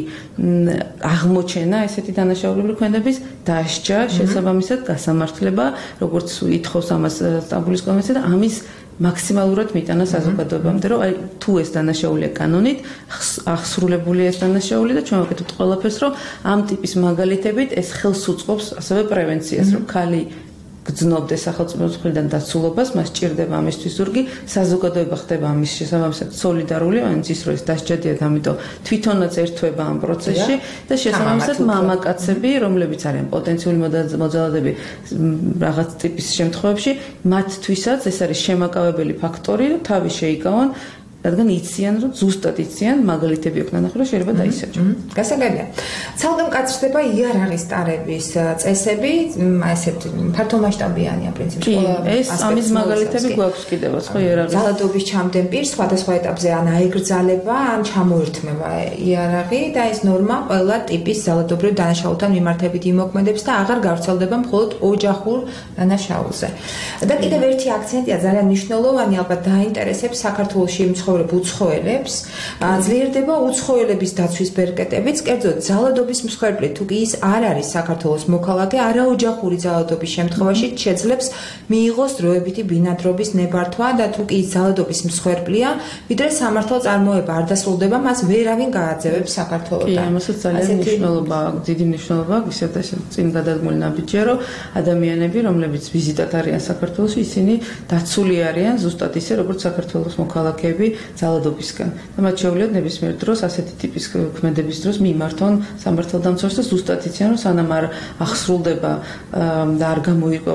აღმოჩენა ესეთი დანაშაულებრივი ქმედების დასჯა, შესაბამისად გასამართლება, როგორც ითხოვს ამას სტამბოლის კონვენცია და ამის მაქსიმალურად მიტანა საზოგადოებამდე, რომ აი თუ ეს დანაშაულია კანონით, აღსრულებულია ეს დანაშაული და ჩვენ ვაკეთებთ ყველაფერს, რომ ამ ტიპის მაგალითებით ეს ხელს უწყობს ასევე პრევენციას, რომ ქალი გძნობდეს სახელმწიფოს მხრიდან დაცულობას, მას ჭირდება ამისთვის ზურგი, საზოგადოება ხდება ამის შესაბამისად სოლიდარული, ანუ ის რომ ეს დასჯადიათ, ამიტომ თვითონაც ერთვება ამ პროცესში და შესაბამისად მამაკაცები, რომლებიც არიან პოტენციური მოძალადეები რაღაც ტიპის შემთხვევებში, მათთვისაც ეს არის შემაკავებელი ფაქტორი, რომ თავი შეიკავონ, რადგან იციან, რომ ზუსტად იციან, მაგალითები აქვს ნახე, რომ შეიძლება დაისაჯონ. გასაგებია. ცალკე მკაცრდება იარაღის ტარების წესები, ესეთ ფართომასშტაბიანია პრინციპში. ეს ამის მაგალითები გვაქვს კიდევაც, ხო, იარაღის. ძალადობის ჩამდენ პირს სხვადასხვა ეტაპზე ან აიგრძალება, ან ჩამოერთმება იარაღი და ეს ნორმა ყველა ტიპის ძალადობრივ დანაშაულთან მიმართებით იმოქმედებს და აღარ გავრცელდება მხოლოდ ოჯახურ დანაშაულზე. და კიდევ ერთი აქცენტია ძალიან მნიშვნელოვანი, ალბათ დაინტერესებს საქართველოში უცხოელებს, ძლიერდება უცხოელების დაცვის ბერკეტებიც, კერძოდ ძალადობის მსხვერპლი, თუ კი ის არ არის საქართველოს მოქალაქე, არაოჯახური ძალადობის შემთხვევაში შეძლებს მიიღოს დროებითი ბინადრობის ნებართვა და თუ კი ის ძალადობის მსხვერპლია, ვიდრე სამართალ წარმოება არ დასრულდება, მას ვერავინ გააძევებს საქართველოსთან. კი, ამასაც ძალიან მნიშვნელობა აქვს, დიდი მნიშვნელობა აქვს, ისეთ წინ გადადგმული ნაბიჯია, რომ ადამიანები, რომლებიც ვიზიტად არიან საქართველოში, ისინი დაცული არიან ზუსტად ისე, როგორც საქართველოს მოქალაქეები ძალადობისგან. და მათ შეუძლიათ ნებისმიერ დროს ასეთი ტიპის ქმედების დროს მიმართონ სამართალდამცავს და ზუსტად იციან, რომ სანამ არ აღსრულდება და არ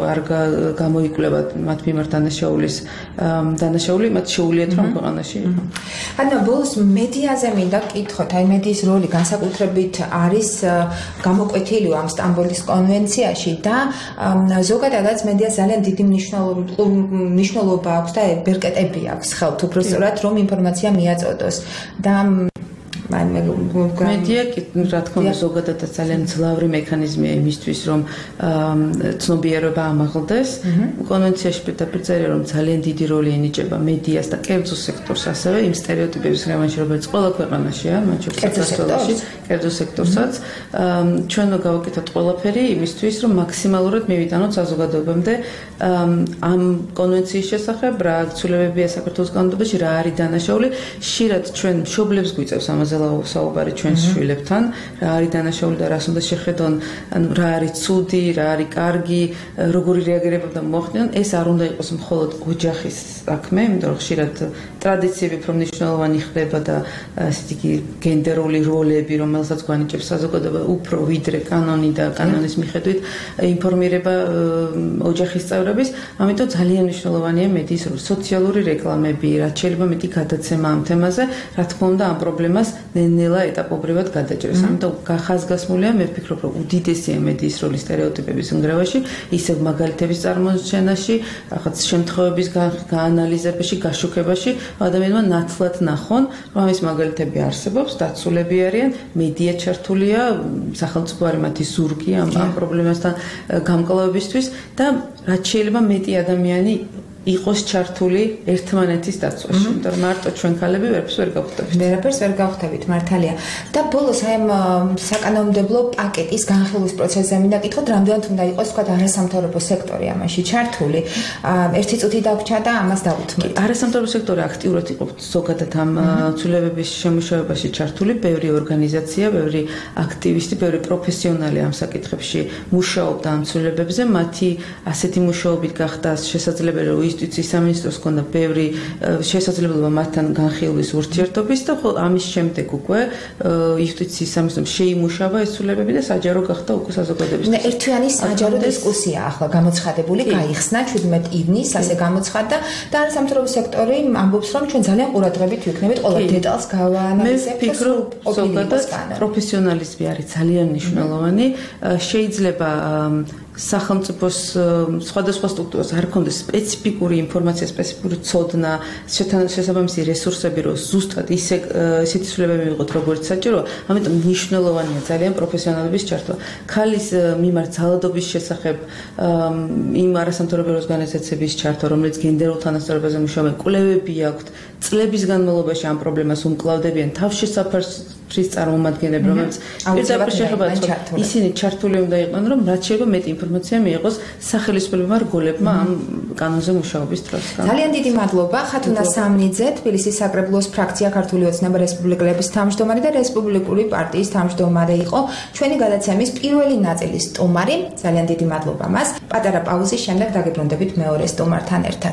გამოიკვლება მათ მიმართ დანაშაული, მათ შეუძლიათ რომ ქვეყანაში იყო. ანუ ბოლოს მედიაზე მინდა გკითხოთ, აი მედიის როლი განსაკუთრებით არის გამოკვეთილი ამ სტამბოლის კონვენციაში და ზოგადადაც მედიას ძალიან დიდი მნიშვნელობა აქვს და ბერკეტები აქვს ხელთ უბრალოდ რომ ინფორმაცია მიაწოდოს და მედია რა თქმა უნდა ზოგადადაც ძალიან მძლავრი მექანიზმია იმისთვის რომ ცნობიერება ამაღლდეს. კონვენციაში პირდაპირ წერია რომ ძალიან დიდი როლი ენიჭება მედიას და კერძო სექტორს ასევე იმ სტერეოტიპების ღრმაში რომელიც ყველა ქვეყანაშია, მათ შორის საქართველოში, კერძო სექტორსაც ჩვენ გავაკეთოთ ყველაფერი იმისთვის რომ მაქსიმალურად მივიტანოთ საზოგადოებამდე ამ კონვენციის შესახებ რა ცვლილებებია საქართველოს კანონმდებლობაში, რა არის დანაშაული. ხშირად ჩვენ მშობლებს გვიწევს ამაზე საუბარი ჩვენს შვილებთან, რა არის დანაშაული და რას უნდა შეხედონ, ანუ რა არის ცუდი, რა არის კარგი, როგორი რეაგირება და მოხდენ, ეს არ უნდა იყოს მხოლოდ ოჯახის საქმე, იმიტომ რომ ხშირად ტრადიციები უფრო მნიშვნელოვანი ხდება და ასეთი გენდერული როლები, რომელსაც გვანიჭებს საზოგადოება უფრო ვიდრე კანონი და კანონის მიხედვით ინფორმირება ოჯახის წევრების, ამიტომ ძალიან მნიშვნელოვანია მედიის როლი, სოციალური რეკლამები, რაც შეიძლება მეტი გადაცემა ამ თემაზე, რა თქმა უნდა ამ პრობლემას ნელა ეტაპობრივად გადაჭრეს. ამიტომ ხაზგასმულია, მე ვფიქრობ, რომ უდიდესია მედიის როლი სტერეოტიპების ნგრევაში, ისევ მაგალითების წარმოჩენაში, რაღაც შემთხვევების გაანალიზებაში, გაშუქებაში, ადამიანმა ნათლად ნახონ, რომ ამის მაგალითები არსებობს, დაცულები არიან, მედია ჩართულია, სახელმწიფო არის მათი ზურგი ამ პრობლემასთან გამკლავებისთვის და რაც შეიძლება მეტი ადამიანი იყოს ჩართული ერთმანეთის დაცვაში. იმიტომ რომ მარტო ჩვენ ქალები ვერაფერს ვერ გავხდებით. ვერაფერს ვერ გავხდებით, მართალია. და ბოლოს აი ამ საკანონმდებლო პაკეტის განხილვის პროცესზე მინდა გითხოთ, რამდენად უნდა იყოს თქვა არასამთავრობო სექტორი ამაში ჩართული. ერთი წუთი დაგვრჩა და ამას დავუთმოთ. არასამთავრობო სექტორი აქტიურად იყო ზოგადად ამ ცვლილებების შემუშავებაში ჩართული, ბევრი ორგანიზაცია, ბევრი აქტივისტი, ბევრი პროფესიონალი ამ საკითხებში მუშაობდა ამ ცვლილებებზე, მათი ასეთი მუშაობით გახდა შესაძლებელი იუსტიციის სამინისტროს ჰქონდა ბევრი შესაძლებლობა მათთან განხილვის ურთიერთობის და ხოლმე ამის შემდეგ უკვე იუსტიციის სამინისტრომ შეიმუშავა ეს ცვლილებები და საჯარო გახდა უკვე საზოგადოების. ერთიანი საჯარო დისკუსია ახლა გამოცხადებული, გაიხსნა 17 ივნისს, ასე გამოცხადდა და სამთავრობო სექტორი ამბობს, რომ ჩვენ ძალიან ყურადღებით ვიქნებით ყველა დეტალს გავაანალიზებთ. მე ვფიქრობ, ზოგადად პროფესიონალიზმი არის ძალიან მნიშვნელოვანი. შეიძლება სახელმწიფოს სხვადასხვა სტრუქტურას არ ქონდეს სპეციფიკური ინფორმაცია, სპეციფიკური ცოდნა, შესაბამისი რესურსები, რომ ზუსტად ისეთი ცვლილებები მივიღოთ, როგორც საჭიროა, ამიტომ მნიშვნელოვანია ძალიან პროფესიონალების ჩართვა. ქალის მიმართ ძალადობის შესახებ იმ არასამთავრობო ორგანიზაციების ჩართვა, რომელიც გენდერულ თანასწორობაზე მუშაობენ, კვლევები აქვთ, წლების განმავლობაში ამ პრობლემას უმკლავდებიან თავშესაფრის წარმომადგენლები, რომელიც პირდაპირ შეხება ისინი ჩართული უნდა იყვნენ, რომ რაც შეიძლება მეტი ინფორმაცია მიიღოს სახელმწიფოებმა რგოლებმა ამ კანონზე მუშაობის დროს. ძალიან დიდი მადლობა ხათუნა სამნიძე, თბილისის საკრებულოს ფრაქცია ქართული ოცნება რესპუბლიკელების თავმჯდომარე და რესპუბლიკური პარტიის თავმჯდომარე იყო ჩვენი გადაცემის პირველი ნაწილის სტუმარი. ძალიან დიდი მადლობა მას. პატარა პაუზის შემდეგ დაგებრუნდებით მეორე სტუმართან ერთად.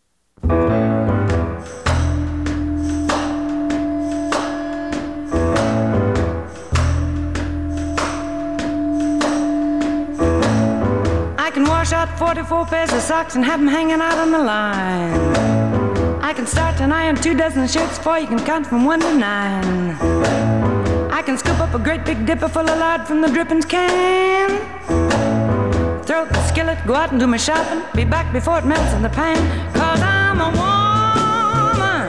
Wash out 44 pairs of socks and have them hanging out on the line. I can start an iron 2 dozen shirts before you can count from 1 to 9. I can scoop up a great big dipper full of lard from the drippings can. Throw the skillet, go out and do my shopping, be back before it melts in the pan. 'Cause I'm a woman,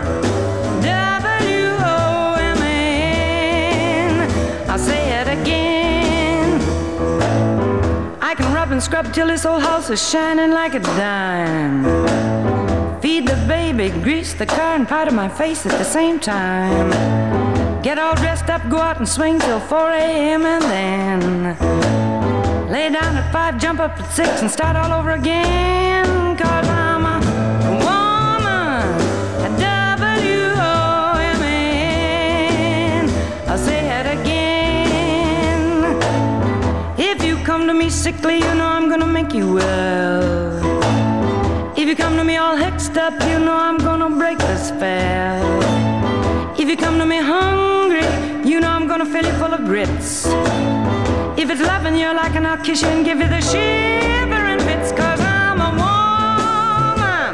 W-O-M-A-N. I'll say it again. I can rub and scrub till this old house is shining like a dime. Feed the baby, grease the car and powder my face at the same time. Get all dressed up, go out and swing till 4 a.m. and then lay down at 5, jump up at 6 and start all over again. 'Cause I'm a woman, a W-O-M-A-N. I'll say it again. If you come to me sickly, you know I'm gonna make you well. If you come to me all hexed up, you know I'm gonna break the spell. If you come to me hungry, you know I'm gonna fill you full of grits. If it's loving you like and I'll kiss you and give you the shivering fits. 'Cause I'm a woman,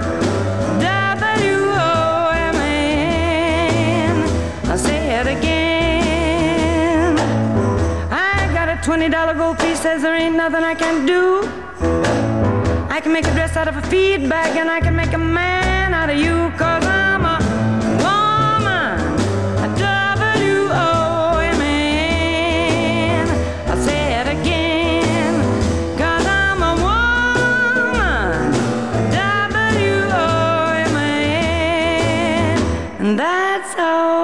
W-O-M-A-N. I'll say it again. I got a $20 gold piece, says there ain't nothing I can't do. I can make a dress out of a feed bag and I can make a man out of you. 'Cause I'm a woman, a W-O-M-A-N. I'll say it again. 'Cause I'm a woman, W-O-M-A-N. And that's all.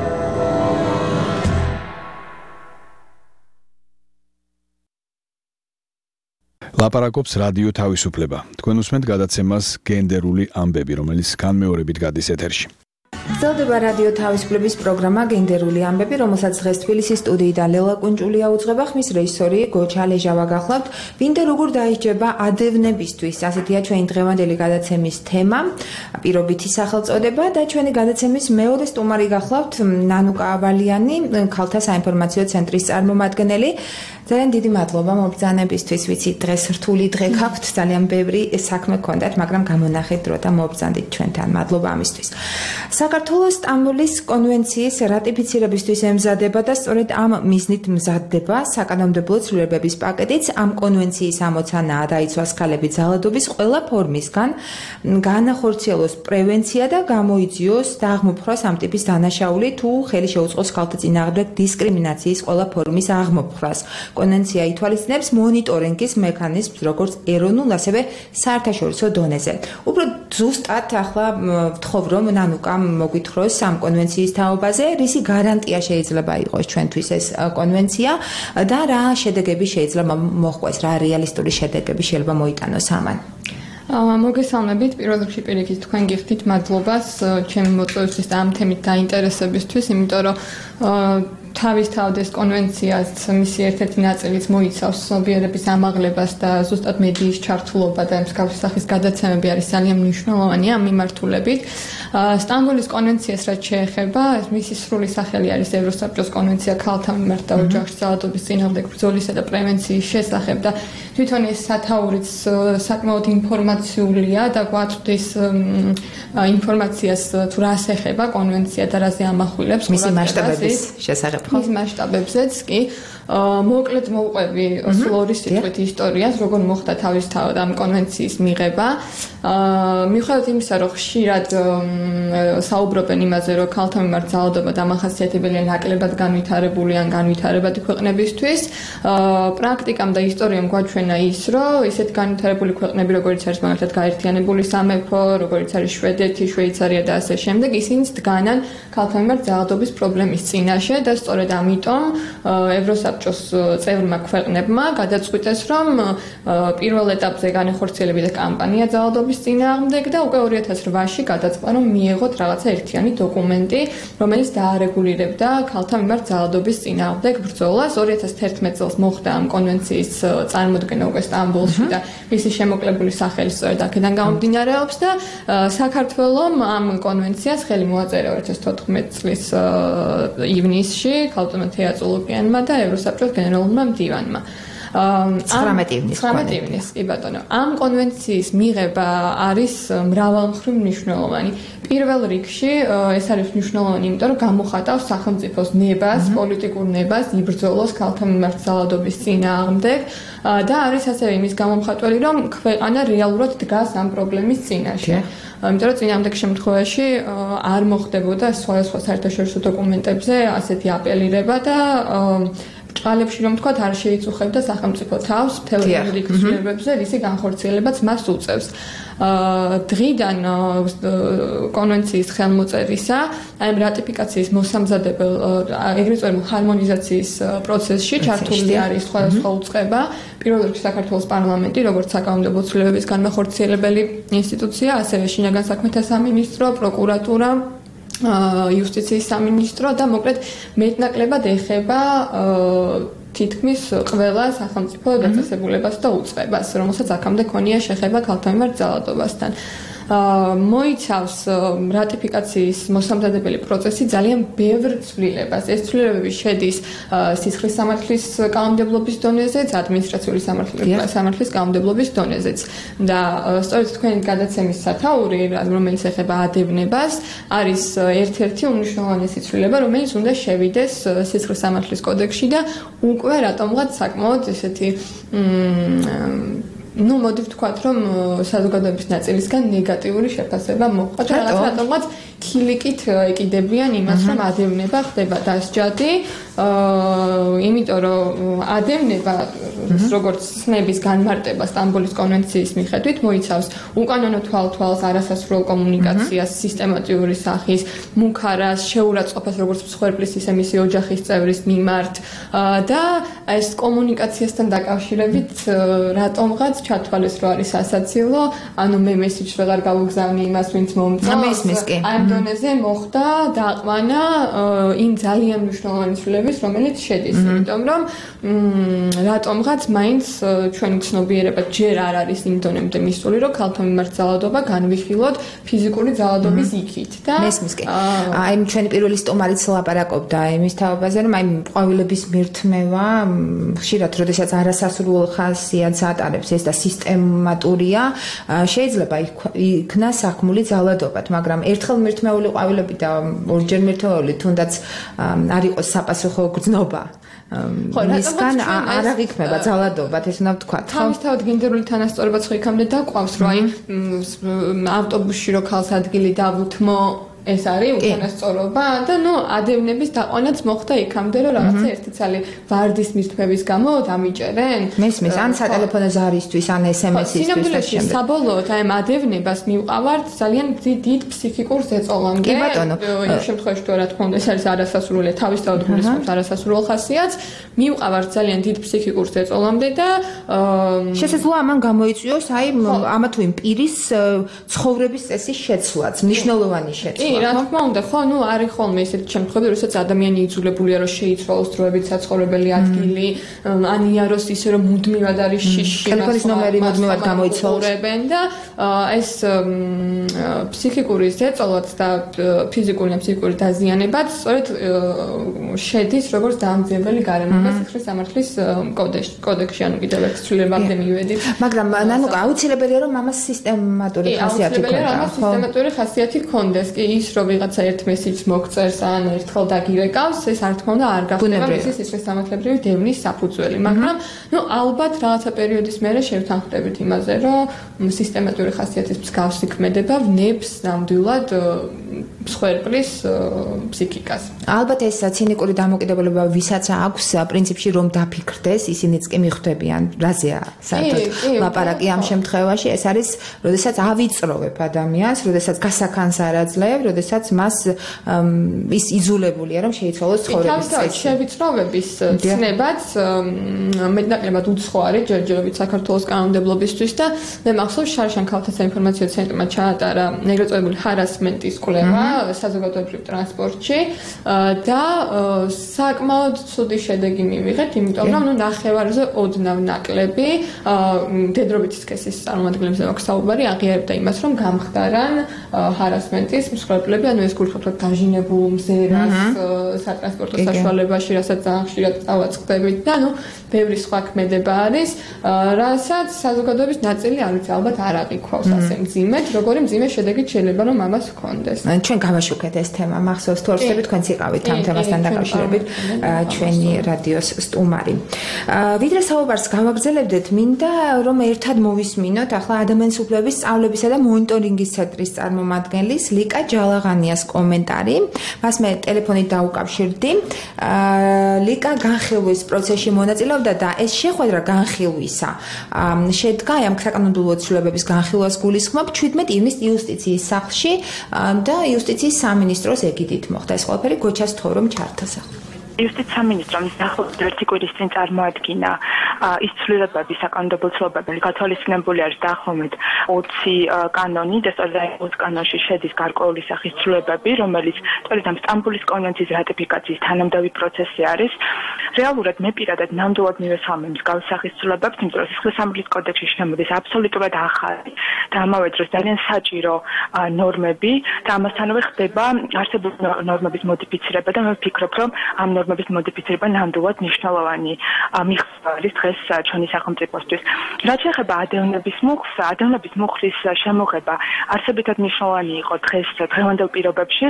ლაპარაკობს რადიო თავისუფლება. თქვენ უსმენთ გადაცემას გენდერული ამბები, რომელიც განმეორებით გადის ეთერში. გრძელდება რადიო თავისუფლების პროგრამა გენდერული ამბები, რომელსაც დღეს თბილისის სტუდიიდან ლელა კუნჭულია უძღვება, ხმის რეჟისორი გოჩა ლეჟავა გახლავთ. ვინდა როგორ დაიჯება ადევნებისთვის, ასეთია ჩვენი დღევანდელი გადაცემის თემა, პირობითი სახელწოდება და ჩვენი გადაცემის მეორე სტუმარი გახლავთ ნანუკა ავალიანი, ქალთა საინფორმაციო ცენტრის წარმომადგენელი. ძალიან დიდი მადლობა მობრძანებისთვის, ვიცი დღეს რთული დღე გაქვთ, ძალიან ბევრი საქმე გქონდათ, მაგრამ გამონახეთ დრო და მობრძანდით ჩვენთან. მადლობა ამისთვის. საქართველოს სტამბოლის კონვენციის რატიფიცირებისთვის ემზადება და სწორედ ამ მიზნით მზადდება საკანონმდებლო ცვლილებების პაკეტიც. ამ კონვენციის ამოცანაა დაიცვას ქალები ძალადობის ყველა ფორმისგან, განახორციელოს პრევენცია და გამოიძიოს და აღმოფხვრას ამ ტიპის დანაშაული თუ ხელი შეუწყოს ქალთა წინააღმდეგ დისკრიმინაციის ყველა ფორმის აღმოფხვრას. კონვენცია ითვალისწინებს მონიტორინგის მექანიზმს როგორც ეროვნულ, ასევე საერთაშორისო დონეზე. უფრო ზუსტად ახლა ვთხოვ რომ ნანუკამ მოგვითხროს ამ კონვენციის თაობაზე, რისი გარანტია შეიძლება იყოს ჩვენთვის ეს კონვენცია და რა შედეგები შეიძლება მოჰყვეს, რა რეალისტური შედეგები შეიძლება მოიტანოს ამან. მოგესალმებით, პირველ რიგში პირიქით თქვენ გიხდით მადლობას ჩემი მოწვევისთვის და ამ თემით დაინტერესებისთვის, იმიტომ რომ თავისთავად ეს კონვენციაც მისი ერთ-ერთი ნაწილიც მოიცავს ცნობიერების ამაღლებას და ზუსტად მედიის ჩართულობა და მსგავსი სახის გადაცემები არის ძალიან მნიშვნელოვანი ამ მიმართულებით. სტამბოლის კონვენციას რაც შეეხება, მისი სრული სახელი არის ევროსაბჭოს კონვენცია ქალთა მიმართ და ოჯახში ძალადობის წინააღმდეგ ბრძოლისა და პრევენციის შესახებ და თვითონ ეს სათაურიც საკმაოდ ინფორმაციულია და გვაწვდის ინფორმაციას თუ რას ეხება კონვენცია და რაზე ამახვილებს მისი მასშტაბების შესახებ ხო? მის მასშტაბებზეც კი მოკლედ მოვყვები სულ 2 სიტყვით ისტორიას, როგორ მოხდა თავისთავად ამ კონვენციის მიღება. მიუხედავად იმისა, რომ ხშირად საუბრობენ იმაზე, რომ ქალთა მიმართ ძალადობა დამახასიათებელია ნაკლებად განვითარებული ან განვითარებადი ქვეყნებისთვის, პრაქტიკამ და ისტორიამ გვაჩვენა ის, რომ ისეთ განვითარებული ქვეყნები, როგორიც არის მაგალითად გაერთიანებული სამეფო, როგორიც არის შვედეთი, შვეიცარია და ასე შემდეგ, ისინიც დგანან ქალთა მიმართ ძალადობის პრობლემის წინაშე და სწორედ ამიტომ ევროსაბჭოს წევრმა ქვეყნებმა გადაწყვიტეს, რომ პირველ ეტაპზე განეხორციელებინა კამპანია ძალადობის წინააღმდეგ და უკვე 2008-ში გადაწყდა, რომ მიეღოთ რაღაცა ერთიანი დოკუმენტი, რომელიც დაარეგულირებდა ქალთა მიმართ ძალადობის წინააღმდეგ ბრძოლას. 2011 წელს მოხდა ამ კონვენციის წარმოდგენა უკვე სტამბოლში და მისი შემოკლებული სახელი სწორედ აქედან გამომდინარეობს და საქართველომ ამ კონვენციას ხელი მოაწერა 2014 წლის ივნისში ქალბატონმა თეაწულუკიანმა და ევროსაბჭოს გენერალურმა მდივანმა. 19 ივნის კი ბატონო. ამ კონვენციის მიღება არის მრავალმხრივ მნიშვნელოვანი. პირველ რიგში ეს არის მნიშვნელოვანი, იმიტომ რომ გამოხატავს სახელმწიფოს ნებას, პოლიტიკურ ნებას იბრძოლოს ქალთა მიმართ ძალადობის წინააღმდეგ და არის ასევე იმის გამომხატველი, რომ ქვეყანა რეალურად დგას ამ პრობლემის წინაშე. იმიტომ რომ წინააღმდეგ შემთხვევაში არ მოხდებოდა სხვადასხვა საერთაშორისო დოკუმენტებზე ასეთი აპელირება და ბრჭყალებში რომ თქვათ არ შეიწუხებდა სახელმწიფო თავს მთელ რიგ ცვლილებებზე, რისი განხორციელებაც მას უწევს. დღიდან კონვენციის ხელმოწერისა, აი რატიფიკაციის მოსამზადებელ ეგრეთ წოდებული ჰარმონიზაციის პროცესში ჩართული არის სხვადასხვა უწყება. პირველ რიგში საქართველოს პარლამენტი, როგორც საკანონმდებლო ცვლილებების განმახორციელებელი ინსტიტუცია, ასევე შინაგან საქმეთა სამინისტრო, პროკურატურა, იუსტიციის სამინისტრო და მოკლედ მეტნაკლებად ეხება თითქმის ყველა სახელმწიფო დაწესებულებას და უწყებას, რომელსაც აქამდე ქონია შეხება ქალთა მიმართ ძალადობასთან. მოიცავს რატიფიკაციის მოსამზადებელი პროცესი ძალიან ბევრ ცვლილებას. ეს ცვლილებები შედის სისხლის სამართლის კანონმდებლობის დონეზეც, ადმინისტრაციული სამართლის კანონმდებლობის დონეზეც. და სწორედ თქვენი გადაცემის სათაური, რომელიც ეხება ადევნებას, არის ერთ-ერთი უმნიშვნელოვანესი ცვლილება, რომელიც უნდა შევიდეს სისხლის სამართლის კოდექსში და უკვე რატომღაც საკმაოდ ესეთი მოდი ვთქვათ, რომ საზოგადოების ნაწილისგან ნეგატიური შეფასება მოყვა და რატომღაც ქილიკით ეკიდებიან იმას, რომ ადევნება ხდება დასჯადი, იმიტომ რომ ადევნება როგორც ცნების განმარტება სტამბოლის კონვენციის მიხედვით მოიცავს უკანონო თვალთვალს, არასასრულო კომუნიკაციას, სისტემატიური სახის, მუქარას, შეურაცხყოფას როგორც მსხვერპლის, ისე მისი ოჯახის წევრის მიმართ და ეს კომუნიკაციასთან დაკავშირებით რატომღაც ჩათვალეს, რომ არის სასაცილო, ანუ მე მესიჯს ვეღარ გავუგზავნი იმას, ვინც მომწონს. ამ დონეზე მოხდა დაყვანა იმ ძალიან მნიშვნელოვანი ცვლილების, რომელიც შედის, იმიტომ რომ რატომღაც მაინც ჩვენი ცნობიერება ჯერ არ არის იმ დონემდე მისული, რომ ქალთა მიმართ ძალადობა განვიხილოთ ფიზიკური ძალადობის იქით და მესმის კი. აი ჩვენი პირველი სტომარიც ლაპარაკობდა იმის თაობაზე, რომ აი ყვავილების მირთმევა ხშირად როდესაც არასასრულო ხასიათს ატარებს ეს და სისტემატურია, შეიძლება იქნას საქმული ძალადობად, მაგრამ ერთხელ მირთმეული ყვავილები და ორჯერ მირთმეული თუნდაც არ იყოს საპასუხო გრძნობა. მისგან არ აღიქმება ძალადობად, ეს უნდა ვთქვათ. თავისთავად გენდერული თანასწორობაც ხო იქამდე დაყვავს, რომ აი ავტობუსში რო ქალს ადგილი დავუთმო ეს არის უკანასწორობა და ადევნების დაყვანაც მოხდა იქამდე, რომ რაღაცა ერთი ცალი ვარდის მირთმევის გამო დამიჭერენ. მესმის, ან სატელეფონო ზარისთვის, ან SMS-ისთვის და შემდეგ. საბოლოოდ აი მადევნებას მივყავართ ძალიან დიდ ფსიქიკურ ზეწოლამდე. კი ბატონო. იმ შემთხვევაში თუ რა თქმა უნდა ეს არის არასასრული, თავისთავად გულისხმობს არასასრულო ხასიათს, მივყავართ ძალიან დიდ ფსიქიკურ ზეწოლამდე და შესაძლოა ამან გამოიწვიოს აი ამა თუ იმ პირის ცხოვრების წესის შეცვლაც, მნიშვნელოვანი შეცვლა. რა თქმა უნდა, ხო, არის ხოლმე ესეთი შემთხვევები, როდესაც ადამიანი იძულებულია რომ შეიცვალოს დროებით საცხოვრებელი ადგილი, ან იაროს ისე რომ მუდმივად არის შიში, ტელეფონის ნომერი მუდმივად გამოიცვალებენ და ეს ფსიქიკური ზეწოლაც და ფიზიკური და ფსიქიკური დაზიანებაც სწორედ შედის როგორც დამძიმებელი გარემოება სიხრის სამართლის კოდექსში, ანუ კიდევ ერთ ცვლილებამდე მივედით. მაგრამ ნანუკა აუცილებელია რომ ამას სისტემატური ხასიათი ქონდა. ამას სისტემატური ხასიათი ქონდეს. კი ის რომ ვიღაცა ერთ მესიჯს მოგწერს ან ერთხელ დაგირეკავს, ეს არ თქმა უნდა არ გახდება მისი სიხრის სამართლებრივი დევნის საფუძველი. მაგრამ ალბათ რაღაცა პერიოდის მერე შევთანხმდებით იმაზე, რომ სისტემატური ხასიათის მსგავსი ქმედება ვნებს ნამდვილად მსხვერპლის ფსიქიკას. ალბათ ეს ცინიკური დამოკიდებულება ვისაც აქვს პრინციპში რომ დაფიქრდეს, ისინიც კი მიხვდებიან, რაზეა საერთოდ ლაპარაკი ამ შემთხვევაში, ეს არის, როდესაც ავიწროვებ ადამიანს, როდესაც გასაქანს არ აძლევ, როდესაც მას ის იძულებულია რომ შეიცვალოს ცხოვრების წესი. შევიწროვების ცნებაც მეტნაკლებად უცხო არის ჯერჯერობით საქართველოს კანონმდებლობისთვის და მე მახსოვს შარშან ქალთა საინფორმაციო ცენტრმა ჩაატარა ეგრეთ წოდებული ჰარასმენტის კვლევა საზოგადოებრივ ტრანსპორტში და საკმაოდ ცუდი შედეგი მივიღეთ, იმიტომ რომ ნახევარზე ოდნავ ნაკლები დედრობითი სქესის წარმომადგენლებზე აქვს საუბარი, აღიარებდა იმას, რომ გამხდარან ჰარასმენტის მსხვერპლები, ანუ ეს გულხოთოთ დაჟინებულ მზერას სატრანსპორტო საშუალებაში, რასაც ძალიან ხშირად წავაწყდებით და ბევრი სხვა ქმედება არის, რასაც საზოგადოების ნაწილი არ ვიცი, ალბათ არ აღიქვავს ასე მძიმედ, როგორი მძიმე შედეგი შეიძლება რომ ამას ჰქონდეს. ჩვენ გავაშუქეთ ეს თემა, მახსოვს თუ არ ვცდებით, თქვენც იყავით ამ თემასთან დაკავშირებით ჩვენი რადიოს სტუმარი. ვიდრე საუბარს გავაგრძელებდეთ, მინდა რომ ერთად მოვისმინოთ ახლა ადამიანის უფლებების სწავლებისა და მონიტორინგის ცენტრის წარმომადგენლის ლიკა ჯალაღანიას კომენტარი. მას მე ტელეფონით დაუკავშირდი. ლიკა განხილვის პროცესში მონაწილეობდა და ეს შეხვედრა განხილვისა შედგა ამ საკანონმდებლო ცვლილებების განხილვას გულისხმობ 17 ივნისს იუსტიციის სახლში და იუსტიციის სამინისტროს ეგიდით მოხდა ეს ყველაფერი გოჩას თორომ ჩართასახ. იუსტიციის სამინისტრომ დაახლოებით ერთი კვირის წინ წარმოადგინა ის ცვლილებები საკანონმდებლო ცვლილებები გათვალისწინებული არის დაახლოებით 20 კანონი და სწორედ 20 კანონში შედის გარკვეული სახის ცვლილებები, რომელიც სწორედ ამ სტამბულის კონვენციის რატიფიკაციის თანამდები პროცესი არის. რეალურად მე პირადად ნამდვილად მივესალმე მსგავს სახის ცვლილებებს, იმიტომ რომ სიხლის სამართლის კოდექსში შემოდის აბსოლუტურად ახალი და ამავე დროს ძალიან საჭირო ნორმები და ამასთანავე ხდება არსებული ნორმების მოდიფიცირება და მე ვფიქრობ, რომ ამ ნორმების მოდიფიცირება ნამდვილად მნიშვნელოვანი მიღწევა არის დღეს ჩვენი სახელმწიფოსთვის. რაც შეეხება ადევნების მუხლს, ადევნების მუხლის შემოღება არსებითად მნიშვნელოვანი იყო დღეს დღევანდელ პირობებში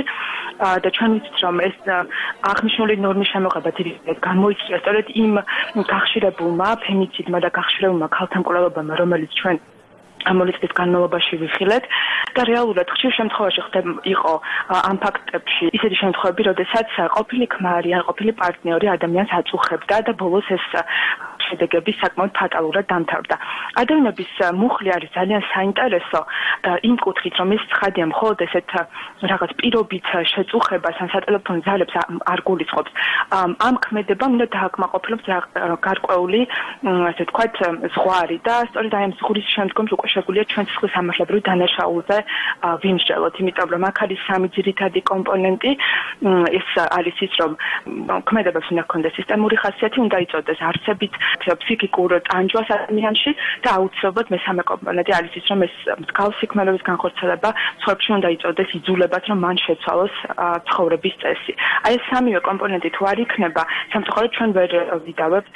და ჩვენ ვიცით, რომ ეს აღნიშნული ნორმის შემოღება ძირითადად გამოიწვია სწორედ იმ გახშირებულმა ფემიციდმა და გახშირებულმა ქალთა მკვლელობამ, რომელიც ჩვენ ამოლიწების განმავლობაში ვიხილეთ და რეალურად ხშირ შემთხვევაში იყო ამ ფაქტებში ისეთი შემთხვევები, როდესაც ყოფილი ქმარი ან ყოფილი პარტნიორი ადამიანს აწუხებდა და ბოლოს ეს შედეგები საკმაოდ ფატალურად დამთავრდა. ადევნების მუხლი არის ძალიან საინტერესო იმ კუთხით, რომ ეს ცხადია მხოლოდ ესეთ რაღაც პირობით შეწუხებას ან სატელეფონო ძალებს არ გულისხმობს. ამ ქმედებამ უნდა დააკმაყოფილოს გარკვეული, ასე ვთქვათ, ზღვარი და სწორედ აი ამ ზღვრის შემდგომში უკვე შეგვიძლია ჩვენ სიხლის სამართლებრივ დანაშაულზე ვიმსჯელოთ, იმიტომ რომ აქ არის სამი ძირითადი კომპონენტი. ეს არის ის, რომ ქმედებებს უნდა ჰქონდეს სისტემური ხასიათი, უნდა იწოდეს არსებით ფსიქიკურ ტანჯვას ადამიანში და აუცილებლად მესამე კომპონენტი არის ის, რომ ეს მსგავსი ქმედების განხორციელება ცხოვრებაში უნდა იწოდეს იძულებას, რომ მან შეცვალოს ცხოვრების წესი. აი ეს სამივე კომპონენტი თუ არ იქნება, სამწუხაროდ ჩვენ ვერ ვიდავებთ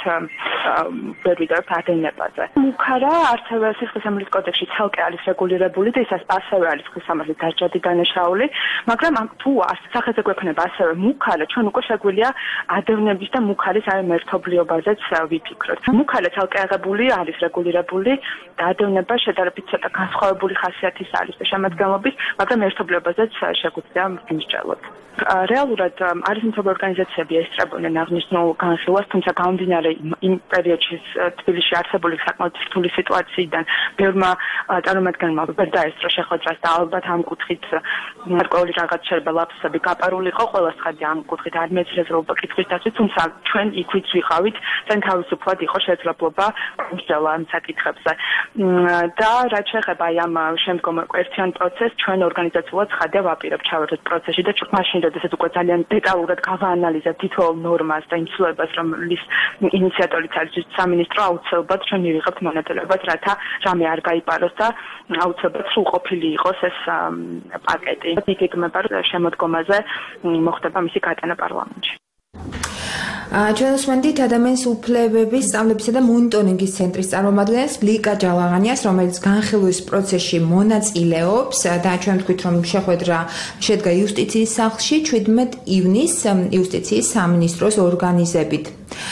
ადევნებაზე. მუქარა ასევე სიხლის სამართლის კოდექსში ცალკე არის რეგულირებული და ის ასევე არის სიხლის სამართლის დასჯადი დანაშაული, მაგრამ თუ სახეზე გვექნება ასევე მუქარა, ჩვენ უკვე შეგვიძლია ადევნების და მუქარის აი მერთობლიობაზეც ვიფიქროთ. მუქარა ცალკე აღებული არის რეგულირებული და ადევნება შედარებით ცოტა განსხვავებული ხასიათის არის და შემადგენლობის, მაგრამ ერთობლიობაზეც შეგვიძლია ვიმსჯელოთ. რეალურად არის მთელი ორგანიზაციები ესწრებოდნენ აღნიშნულ განხილვას, თუმცა გამომდინარე იმ პერიოდში თბილისში არსებული საკმაოდ რთული სიტუაციიდან ბევრმა წარმომადგენელმა ვერ დაესწრო შეხვედრას და ალბათ ამ კუთხით გარკვეული რაღაც შეიძლება ლაფსები გაპარულიყო ყველა ცხადია ამ კუთხით არ მეცრეულობა კითხვის დაცვით თუმცა ჩვენ იქვით ვიყავით თან თავისუფლად იყო შესაძლებლობა გულწრფელა ამ საკითხებზე და რაც შეეხება ამ შემდგომ ერთიან პროცესს ჩვენ ორგანიზაციულად ცხადია ვაპირებთ ჩავერთოთ პროცესში და მაშინ როდესაც უკვე ძალიან დეტალურად გავაანალიზებთ თითოეულ ნორმას და იმ ცვლილებას რომლის ინიციატორიც არის სამინისტრო აუცილებლად ჩვენ მივიღებთ მონაწილეობას რათა რამე არ გაიპაროს და აუცილებლად სრულყოფილი იყოს ეს პაკეტი. იგეგმება შემოდგომაზე მოხდება მისი გატანა პარლამენტში. ჩვენ უსმენთ ადამიანის უფლებების სწავლებისა და მონიტორინგის ცენტრის წარმომადგენელს ლიკა ჯალაღანიას, რომელიც განხილვის პროცესში მონაწილეობს და ჩვენ ვთქვით, რომ შეხვედრა შედგა იუსტიციის სახლში 17 ივნისს იუსტიციის სამინისტროს ორგანიზებით.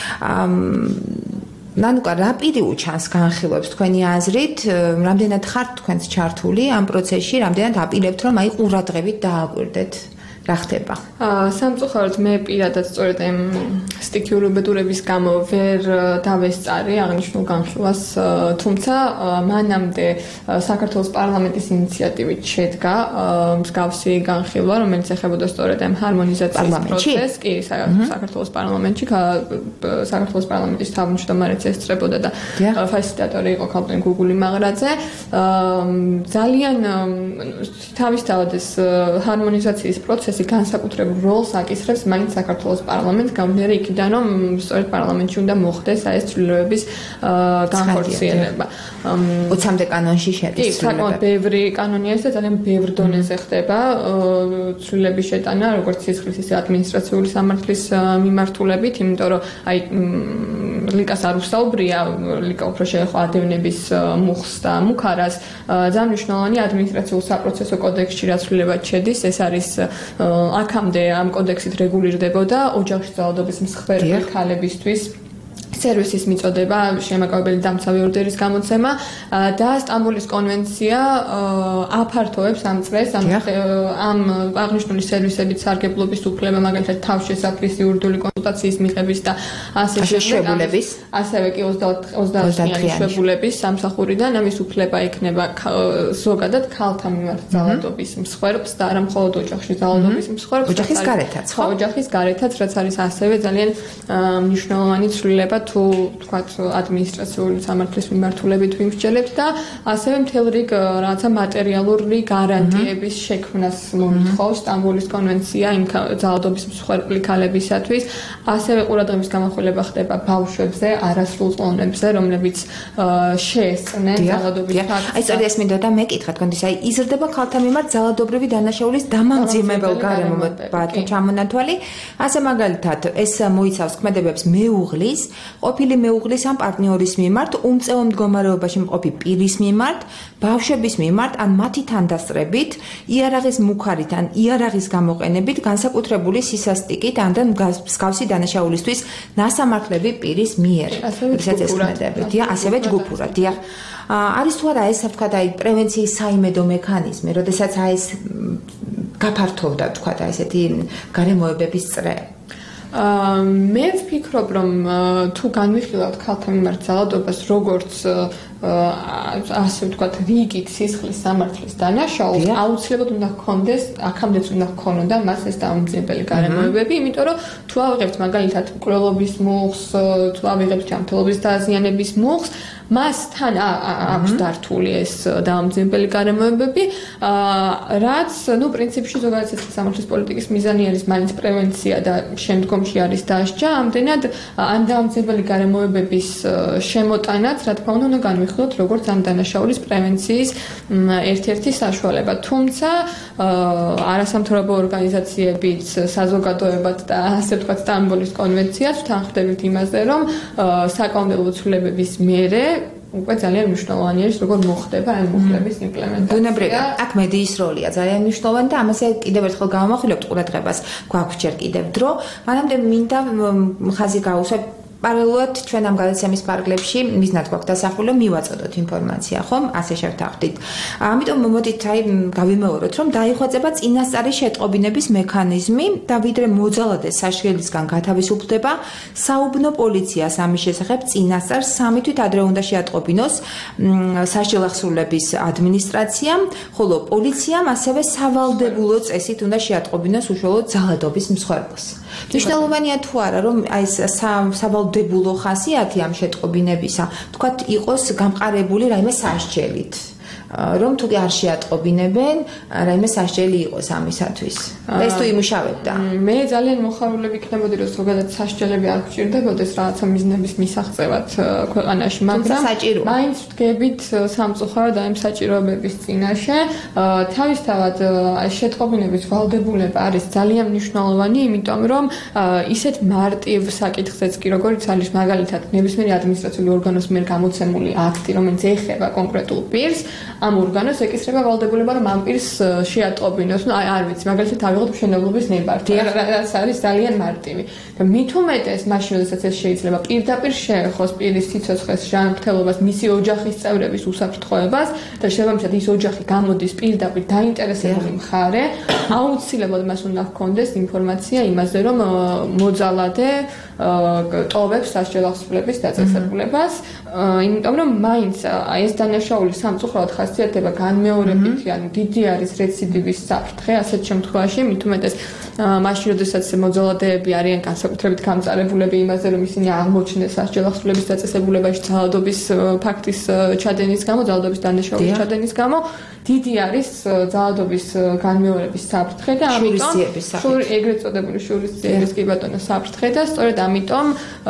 ნანუკა რა პირი უჩანს განხილვებს თქვენი აზრით, რამდენად ხართ თქვენს ჩართული ამ პროცესში, რამდენად აპირებთ რომ აი ყურადღებით დააკვირდეთ? რა ხდება? სამწუხაროდ მე პირადად სწორედ ამ სტიქიური უბედურების გამო ვერ დავესწარი აღნიშნულ განხილვას, თუმცა მანამდე საქართველოს პარლამენტის ინიციატივით შედგა მსგავსი განხილვა, რომელიც ეხებოდა სწორედ ამ ჰარმონიზაციის პროცესს, კი, საქართველოს პარლამენტში, საქართველოს პარლამენტის თავმჯდომარეც ესწრებოდა და ფასილიტატორი იყო ქალბატონი გუგული მაღრაძე. ძალიან თავისთავად ეს ჰარმონიზაციის პროცესი განსაკუთრებულ როლს აკისრებს მაინც საქართველოს პარლამენტს, გამომდინარე იქიდან, რომ სწორედ პარლამენტში უნდა მოხდეს ეს ცვლილებების განხორციელება. 20-მდე კანონში შედის ცვლილება. კი, საკმაოდ ბევრი კანონია ეს და ძალიან ბევრ დონეზე ხდება ცვლილების შეტანა, როგორც სისხლის, ისე ადმინისტრაციული სამართლის მიმართულებით, იმიტომ რომ აი ლიკას არ უსაუბრია, ლიკა უფრო შეეხო ადევნების მუხს და მუქარას, ძალიან მნიშვნელოვანი ადმინისტრაციულ საპროცესო კოდექსში რაც ცვლილებად შედის, ეს არის აქამდე ამ კოდექსით რეგულირდებოდა ოჯახში ძალადობის მსხვერპლი ქალებისთვის სერვისის მიწოდება, შემაკავებელი დამცავი ორდერის გამოცემა და სტამბოლის კონვენცია აფართოვებს ამ წრეს ამ აღნიშნული სერვისებით სარგებლობის უფლება, მაგალითად თავშესაფრის იურიდიული კონსულტაციის მიღების და ასე შეებულების, ასევე კი 24-წლიანი შეებულების სამსახურიდან ამის უფლება იქნება ზოგადად ქალთა მიმართ ძალადობის მსხვერპლს და არა მხოლოდ ოჯახში ძალადობის მსხვერპლს, ოჯახის გარეთაც, ხო, ოჯახის გარეთაც, რაც არის ასევე ძალიან მნიშვნელოვანი ცვლილება თუ თქვათ ადმინისტრაციული სამართლის მიმართულებით ვიმსჯელებთ და ასევე მთელ რიგ რაღაცა მატერიალური გარანტიების შექმნას მომთხოვს სტამბოლის კონვენცია იმ ძალადობის მსხვერპლი ქალებისათვის, ასევე ყურადღების გამახვილება ხდება ბავშვებზე, არასრულწლოვნებზე, რომლებიც შეესწნენ ძალადობის ფაქტს. აი სწორედ ეს მინდოდა და მეკითხა თქვენთვის, აი იზრდება ქალთა მიმართ ძალადობრივი დანაშაულის დამამძიმებელ გარემოებად ჩამონათვალი, ასე მაგალითად ეს მოიცავს ქმედებებს მეუღლის, ყოფილი მეუღლის ან პარტნიორის მიმართ, უმწეო მდგომარეობაში მყოფი პირის მიმართ, ბავშვების მიმართ ან მათი თანდასწრებით, იარაღის მუქარით ან იარაღის გამოყენებით, განსაკუთრებული სისასტიკით ან მსგავსი დანაშაულისთვის ნასამართლები პირის მიერ. როდესაც ეს ქმედებები, ასევე ჯგუფურად, დიახ. არის თუ არა ეს ვთქვათ აი პრევენციის საიმედო მექანიზმი, როდესაც აი ეს გაფართოვდა ვთქვათ აი ესეთი გარემოებების წრე. მე ვფიქრობ, რომ თუ განვიხილავთ ქალთა მიმართ ძალადობას როგორც ასე ვთქვათ რიგით სისხლის სამართლის დანაშაულს, აუცილებლად უნდა ჰქონდეს, აქამდეც უნდა ჰქონოდა მას ეს დამამძიმებელი გარემოებები, იმიტომ რომ თუ ავიღებთ მაგალითად მკვლელობის მუხს, თუ ავიღებთ ჯანმრთელობის დაზიანების მუხს, მასთან აქვს დართული ეს დამამძიმებელი გარემოებები, რაც, ნუ პრინციპში ზოგადად სისხლის სამართლის პოლიტიკის მიზანი არის მაინც პრევენცია და შემდგომში არის დასჯა, ამდენად ამ დამამძიმებელი გარემოებების შემოტანაც, რა თქმა უნდა, უნდა განვიხილოთ როგორც ამ დანაშაულის პრევენციის ერთ-ერთი საშუალება. თუმცა არასამთავრობო ორგანიზაციებიც, საზოგადოებად და ასე ვთქვათ სტამბოლის კონვენციაც ვთანხმდებით იმაზე, რომ საკანონმდებლო ცვლილებების მერე უკვე ძალიან მნიშვნელოვანი არის, როგორ მოხდება ამ უფლების იმპლემენტაცია. ბუნებრივია, აქ მედიის როლია ძალიან მნიშვნელოვანი და ამაზე კიდევ ერთხელ გავამახვილებთ ყურადღებას, გვაქვს ჯერ კიდევ დრო. მანამდე მინდა ხაზი გაუსვა პარალელურად ჩვენ ამ გადაცემის პარკლებში მიზნად გვაქვს დასახული მივაწოდოთ ინფორმაცია, ხომ? ასე შევთანხმდით. ამიტომ მოდით გავიმეოროთ, რომ დაიხვეწება წინასწარი შეტყობინების მექანიზმი და ვიდრე მოძალადეს საშიშრებისგან გათავისუფლდება, საუბნო პოლიციას ამის შესახებ წინასწარ 3 თვით ადრე უნდა შეატყობინოს საშილახსოვრების ადმინისტრაციამ, ხოლო პოლიციამ ასევე სავალდებულო წესით უნდა შეატყობინოს უშუალოდ ძალადობის მსხვერპლს. მნიშვნელოვანია თუ არა, რომ აი ეს სავალდებულო ხასიათი ამ შეტყობინებისა, თქვათ, იყოს გამყარებული რაიმე სასჯელით. რომ თუ კი არ შეატყობინებენ, რაიმე სასჯელი იყოს ამისათვის. ეს თუ იმუშავებდა. მე ძალიან მოხარულები იქნებოდი, რომ ზოგადად სასჯელები არ გვჭირდებოდეს რაღაცა მიზნების მისაღწევად ქვეყანაში, მაგრამ მაინც ვდგებით სამწუხაროდ ამ საჭიროებების წინაშე. თავისთავად შეტყობინების ვალდებულება არის ძალიან მნიშვნელოვანი, იმიტომ რომ ისეთ მარტივ საკითხზეც კი როგორც არის მაგალითად ნებისმიერი ადმინისტრაციული ორგანოს მიერ გამოცემული აქტი, რომელიც ეხება კონკრეტულ პირს, ამ ორგანოს ეკისრება ვალდებულება, რომ ამ პირს შეატყობინოს. ნუ არ ვიცი, მაგალითად ავიღოთ მშენებლობის ნებართვა, რაც არის ძალიან მარტივი. და მით უმეტეს მაშინ, როდესაც ეს შეიძლება პირდაპირ შეეხოს პირის სიცოცხლეს, ჟანმრთელობას, მისი ოჯახის წევრების უსაფრთხოებას და შესაბამისად ის ოჯახი გამოდის პირდაპირ დაინტერესებული მხარე, აუცილებლად მას უნდა ჰქონდეს ინფორმაცია იმაზე, რომ მოძალადე ტოვებს სასჯელახსოვრების დაწესებულებას, იმიტომ რომ მაინც ეს დანაშაული სამწუხაროდ ხასიათდება განმეორებითი, ანუ დიდი არის რეციდივის საფრთხე ასეთ შემთხვევაში, მით უმეტეს მაშინ, როდესაც მოძალადეები არიან განსაკუთრებით გამწარებულები იმაზე, რომ ისინი აღმოჩნდეს სასჯელახსოვრების დაწესებულებაში ძალადობის ფაქტის ჩადენის გამო, ძალადობის დანაშაულის ჩადენის გამო, დიდი არის ძალადობის განმეორების საფრთხე და ამიტომ ეგრეთ წოდებული შურისძიების კი ბატონო საფრთხე და სწორედ ამიტომ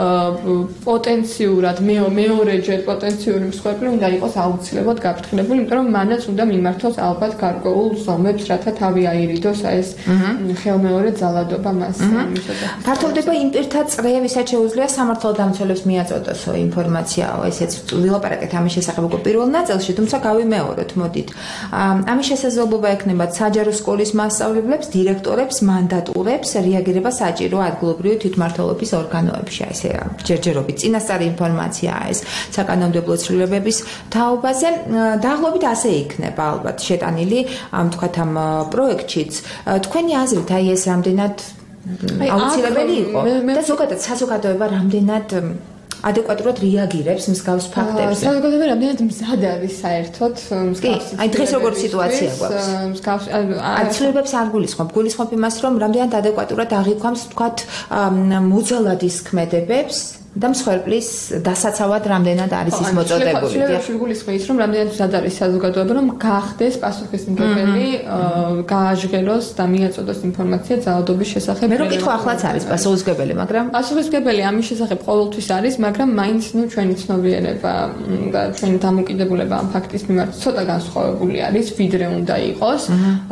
პოტენციურად მეორეჯერ პოტენციური მსხვერპლი უნდა იყოს აუცილებლად გაფრთხილებული, იმიტომ რომ მანაც უნდა მიმართოს ალბათ გარკვეულ ზომებს, რათა თავი აირიდოს ეს ხელმეორე ძალადობა მას. ფართოვდება იმ პირთა წრე, ვისაც შეუძლია სამართალდამცველებს მიაწოდოსო ინფორმაციაო, ესეც ვილაპარაკეთ ამის შესახებ უკვე პირველ ნაწილში, თუმცა გავიმეოროთ, მოდით. ამის შესაძლებლობა ექნება საჯარო სკოლის მასწავლებლებს, დირექტორებს, მანდატურებს, რეაგირება საჭირო ადგილობრივი თვითმმართველობის ორგანოებში, ესე ჯერჯერობით წინასწარი ინფორმაციაა ეს საკანონმდებლო ცვლილებების თაობაზე. დაახლოებით ასე იქნება ალბათ შეტანილი ამ თქვათ ამ პროექტშიც. თქვენი აზრით აი ეს რამდენად აუცილებელი იყო და ზოგადად საზოგადოება რამდენად ადეკვატურად რეაგირებს მსგავს ფაქტებზე. საზოგადოება რამდენად მზად არის საერთოდ მსგავსი. აი დღეს როგორი სიტუაცია გვაქვს? მსგავსი ცვლილებებს არ გულისხმობ. გულისხმობ იმას, რომ რამდენად ადეკვატურად აღიქვამს თქვათ მოძალადის ქმედებებს და მსხვერპლის დასაცავად რამდენად არის ის მოწოდებული. შეიძლება გულისხმე ის, რომ რამდენად მზად არის საზოგადოება, რომ გახდეს პასუხისმგებელი, გააჟღეროს და მიაწოდოს ინფორმაცია ძალადობის შესახებ. მე რო კითხვა ახლაც არის პასუხისმგებელი, მაგრამ პასუხისმგებელი ამის შესახებ ყოველთვის არის, მაგრამ მაინც ჩვენი ცნობიერება და ჩვენი დამოკიდებულება ამ ფაქტის მიმართ ცოტა განსხვავებული არის, ვიდრე უნდა იყოს.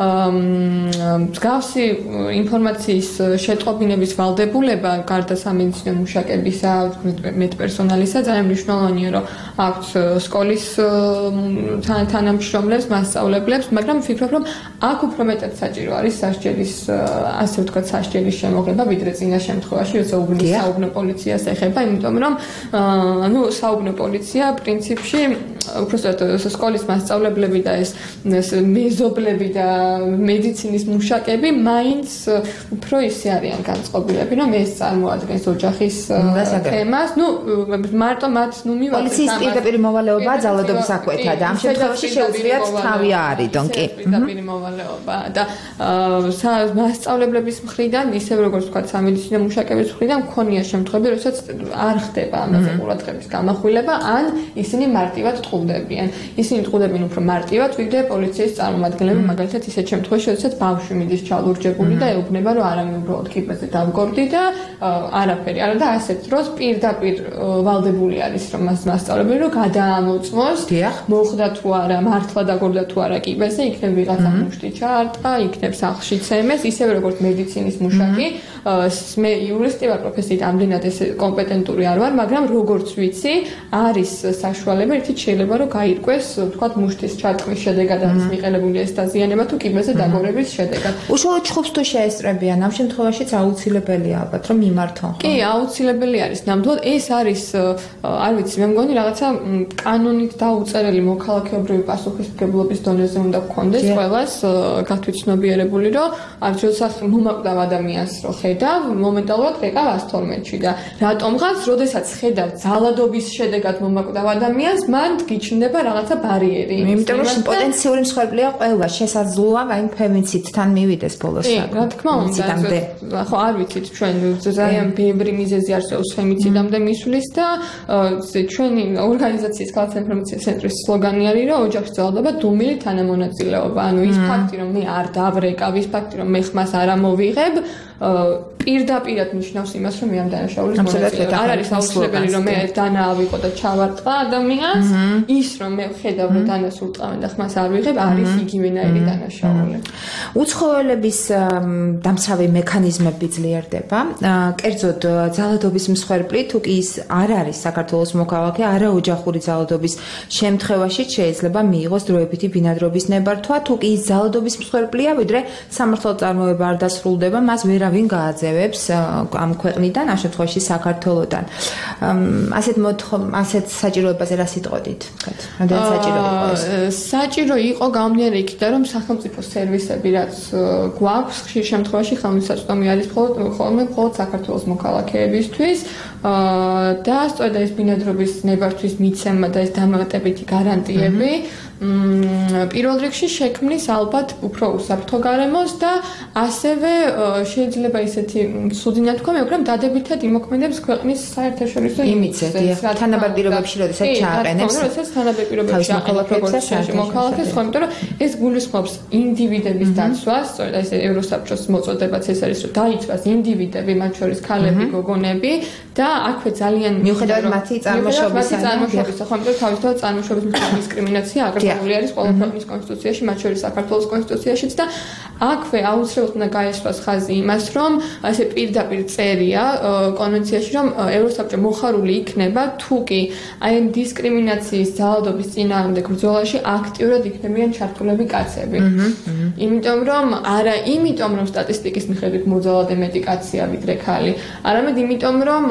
მსგავსი ინფორმაციის შეტყობინების ვალდებულება გარდა სამედიცინო მუშაკებისა მეტპერსონალისა ძალიან მნიშვნელოვანია, რომ აქვს სკოლის თანამშრომლებს, მასწავლებლებს, მაგრამ ვფიქრობ, რომ აქ უფრო მეტად საჭირო არის სასჯელის, ასე ვთქვათ, სასჯელის შემოღება, ვიდრე წინა შემთხვევაში, როცა საუბნო პოლიციას ეხება, იმიტომ რომ საუბნო პოლიცია პრინციპში უბრალოდ სკოლის მასწავლებლები და ეს მეზობლები და მედიცინის მუშაკები მაინც უფრო ისე არიან განწყობილები, რომ ეს წარმოადგენს ოჯახის თემას. მარტო მათ პოლიციის პირდაპირ მოვალეობა ძალადობის აკვეთა და ამ შემთხვევაში შეუძლიათ თავი აარიდონ, კი. პირდაპირ მოვალეობა და მასწავლებლების მხრიდან, ისევ როგორც ვთქვათ, სამედიცინო მუშაკების მხრიდან მქონია შემთხვევები, როდესაც არ ხდება ამაზე ყურადღების გამახვილება, ან ისინი მარტივად ტყუდებიან. ისინი ტყუდებიან უფრო მარტივად, ვიდრე პოლიციის წარმომადგენლები, მაგალითად ისეთ შემთხვევაში, როდესაც ბავშვი მიდის ჩალურჯებული და ეუბნება, რომ არა მე უბრალოდ კიბეზე დავგორდი და არაფერი. არა და ასეთ დროს პირდაპირ ვალდებული არის, რომ მას მასწავლებელი რომ გადაამოწმოს, მოხდა თუ არა, მართლა დაგორდა თუ არა კიბეზე, იქნებ ვიღაცა მუშტი ჩაარტყა, იქნებ სახლში ცემეს, ისევე როგორც მედიცინის მუშაკი, მე იურისტი ვარ პროფესიით, ამდენად ეს კომპეტენტური არ ვარ, მაგრამ როგორც ვიცი, არის საშუალება, ერთით შეიძლება რომ გაირკვეს, ვთქვათ, მუშტის ჩატყვის შედეგად არის მიყენებული ეს დაზიანება თუ კიბეზე დაგორების შედეგად. უშუალოდ ჩხუბს თუ შეესწრებიან, ამ შემთხვევაშიც აუცილებელია ალბათ რომ მიმართონ. კი, აუცილებელი არის. ნამდვილად ეს არის, არ ვიცი, მე მგონი რაღაცა კანონით დაუწერელი მოქალაქეობრივი პასუხისმგებლობის დონეზე უნდა გქონდეს ყველას გათვითცნობიერებული, რომ არ როდესაც მომაკვდავ ადამიანს რო ხედავ, მომენტალურად ეკავ 112-ში და რატომღაც, როდესაც ხედავ ძალადობის შედეგად მომაკვდავ ადამიანს, მან გიჩნდება რაღაცა ბარიერი. იმიტომ რომ პოტენციური მსხვერპლია ყველა, შესაძლოა აი ფემიციდთან მივიდეს ბოლოს. რა თქმა უნდა, ხო არ ვიცით ჩვენ ძალიან ბევრი მიზეზი არსებობს ფემიციდამდე მისვლის და ჩვენი ორგანიზაციის ქალთა ინფორმაციის ცენტრის სლოგანი არის, რომ ოჯახში ძალადობა დუმილი თანამონაწილეობა. ანუ ის ფაქტი, რომ მე არ დავრეკავ, ის ფაქტი, რომ მე ხმას არ ამოვიღებ, პირდაპირად ნიშნავს იმას, რომ მე ამ დანაშაულის მონაწილე. არ არის აუცილებელი, რომ მე დანა ავიყო და ჩავარტყა ადამიანს, ის რომ მე ვხედავ, რომ დანას ურტყავენ და ხმას არ ვიღებ, არის იგივენაირი დანაშაული. უცხოელების დამცავი მექანიზმები ძლიერდება. კერძოდ ძალადობის მსხვერპლი, თუ კი ის არ არის საქართველოს მოქალაქე, არაოჯახური ძალადობის შემთხვევაში შეიძლება მიიღოს დროებითი ბინადრობის ნებართვა, თუ კი ის ძალადობის მსხვერპლია, ვიდრე სამართალ წარმოება არ დასრულდება, მას ვერავინ გააძევებს ამ ქვეყნიდან, ამ შემთხვევაში საქართველოდან. ასეთ საჭიროებაზე რა სიტყვით? რამდენად საჭირო იყო ეს? საჭირო იყო გამომდინარე იქიდან, რომ სახელმწიფო სერვისები რაც გვაქვს, ხშირ შემთხვევაში ხელმისაწვდომი არის მხოლოდ საქართველოს მოქალაქეებისთვის და სწორედ ეს ბინადრობის ნებართვის მიცემა და ეს დამატებითი გარანტიები პირველ რიგში შექმნის ალბათ უფრო უსაფრთხო გარემოს და ასევე შეიძლება ისეთი ცუდი ნათქვამი, მაგრამ დადებითად იმოქმედებს ქვეყნის საერთაშორისო იმიძებს. თანაბარ პირობებში, როდესაც ჩააყენებს. როდესაც თანაბარ პირობებში აყენებს მოქალაქეს, ხო, იმიტომ რომ ეს გულისხმობს ინდივიდების დაცვას, სწორედ ეს ევროსაბჭოს მოწოდებაც ეს არის, რომ დაიცვას ინდივიდები, მათ შორის ქალები, გოგონები და აქვე ძალიან მიუხედავად მათი წარმოშობისა, ხო, იმიტომ თავისთავად წარმოშობის დისკრიმინაცია აღწერილი არის ყველა ქვეყნის კონსტიტუციაში, მათ შორის საქართველოს კონსტიტუციაშიც და აქვე აუცილებლად უნდა გაესვას ხაზი იმას, რომ ასე პირდაპირ წერია კონვენციაში, რომ ევროსაბჭო მოხარული იქნება თუ კი აი ამ დისკრიმინაციის ძალადობის წინააღმდეგ ბრძოლაში აქტიურად იქნებიან ჩართულები კაცები. იმიტომ რომ არა იმიტომ რომ სტატისტიკის მიხედვით მოძალადე მეტი კაცია ვიდრე ქალი, არამედ იმიტომ რომ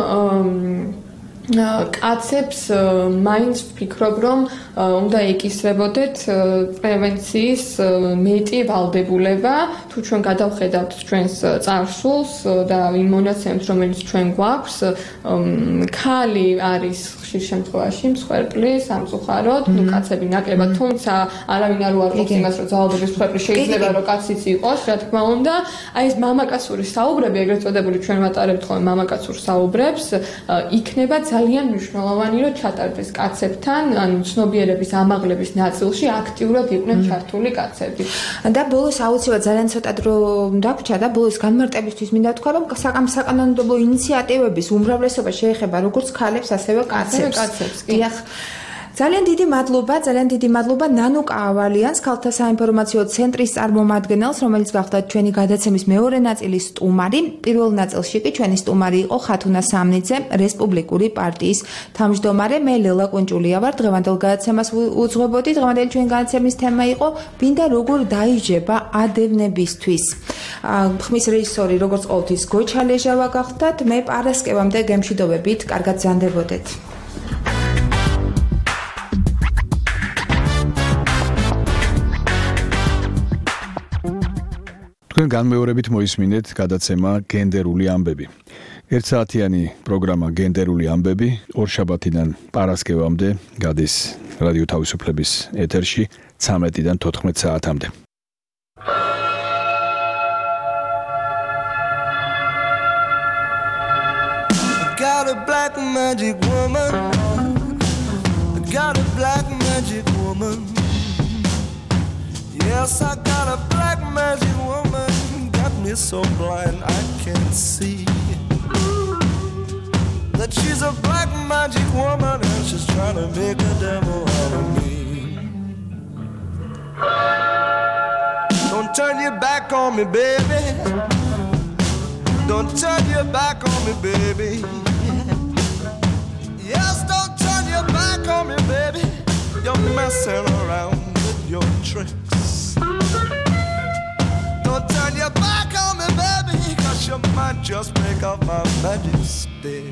კაცებს მაინც ვფიქრობ, რომ უნდა ეკისრებოდეთ პრევენციის მეტი ვალდებულება, თუ ჩვენ გადავხედავთ ჩვენს წარსულს და იმ მონაცემებს, რომელიც ჩვენ გვაქვს, ქალი არის ხშირ შემთხვევაში მსხვერპლი სამწუხაროდ, ნუ კაცები ნაკლებად, თუმცა არავინ არ უარყოფს იმას, რომ ძალადობის მსხვერპლი შეიძლება რომ კაციც იყოს, რა თქმა უნდა, აი ეს მამაკაცური საუბრები, ეგრეთ წოდებული ჩვენ ვატარებთ ხოლმე მამაკაცურ საუბრებს, იქნება ძალიან მნიშვნელოვანი, რომ ჩატარდეს კაცებთან, ანუ ცნობიერების ამაღლების ნაწილში აქტიურად იყვნენ ჩართული კაცები. და ბოლოს აუცილებლად ძალიან ცოტა დრო დაგვრჩა და ბოლოს განმარტებისთვის მინდა თქვა, რომ საკანონმდებლო ინიციატივების უმრავლესობა შეეხება როგორც ქალებს, ასევე კაცებს. დიახ. ძალიან დიდი მადლობა ნანუ კავალიანს, ქალთა საინფორმაციო ცენტრის წარმომადგენელს, რომელიც გახდა ჩვენი გადაცემის მეორე ნაწილის სტუმარი. პირველ ნაწილში კი ჩვენი სტუმარი იყო ხათუნა სამნიძე, რესპუბლიკური პარტიის თავმჯდომარე. მე ლელა კუნჭულია ვარ. დღევანდელ გადაცემას უძღვებოდი. დღევანდელი ჩვენი გადაცემის თემა იყო ბინდა როგორ დაიჯება ადევნებისთვის. ხმის რეჟისორი როგორც ყოველთვის გოჩა ლეჟავა გახდათ. მე პარასკევამდე გემშვიდობებით, კარგად ზანდებოდეთ. თქვენ განმეორებით მოისმინეთ გადაცემა გენდერული ამბები. 1 საათიანი პროგრამა გენდერული ამბები ორშაბათიდან პარასკევამდე გადის რადიო თავისუფლების ეთერში 13-დან 14 საათამდე. Got a black magic woman. Got a black magic woman. Yes, I got a black magic woman. Got me so blind I can't see that she's a black magic woman and she's trying to make a devil out of me. Don't turn your back on me, baby. Don't turn your back on me, baby. Yes, don't turn your back on me, baby. You're messing around with your tricks. Don't turn your back on me, baby, 'cause you might just break up my magic stick.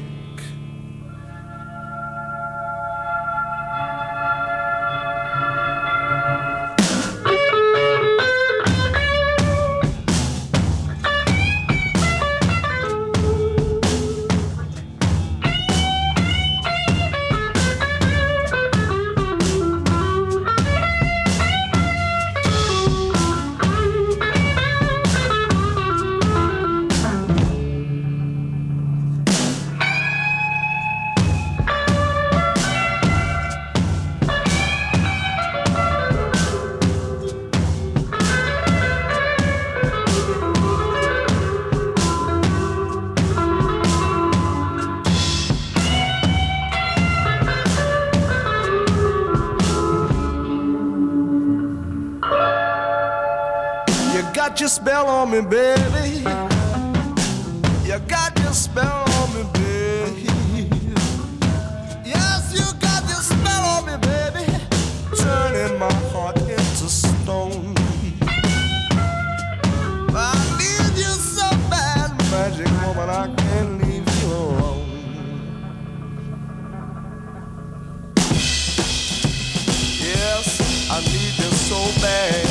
Your spell on me, baby. You got your spell on me, baby. Yes, you got your spell on me, baby. Turning my heart into stone. I need you so bad, magic woman, I can't leave you alone. Yes, I need you so bad.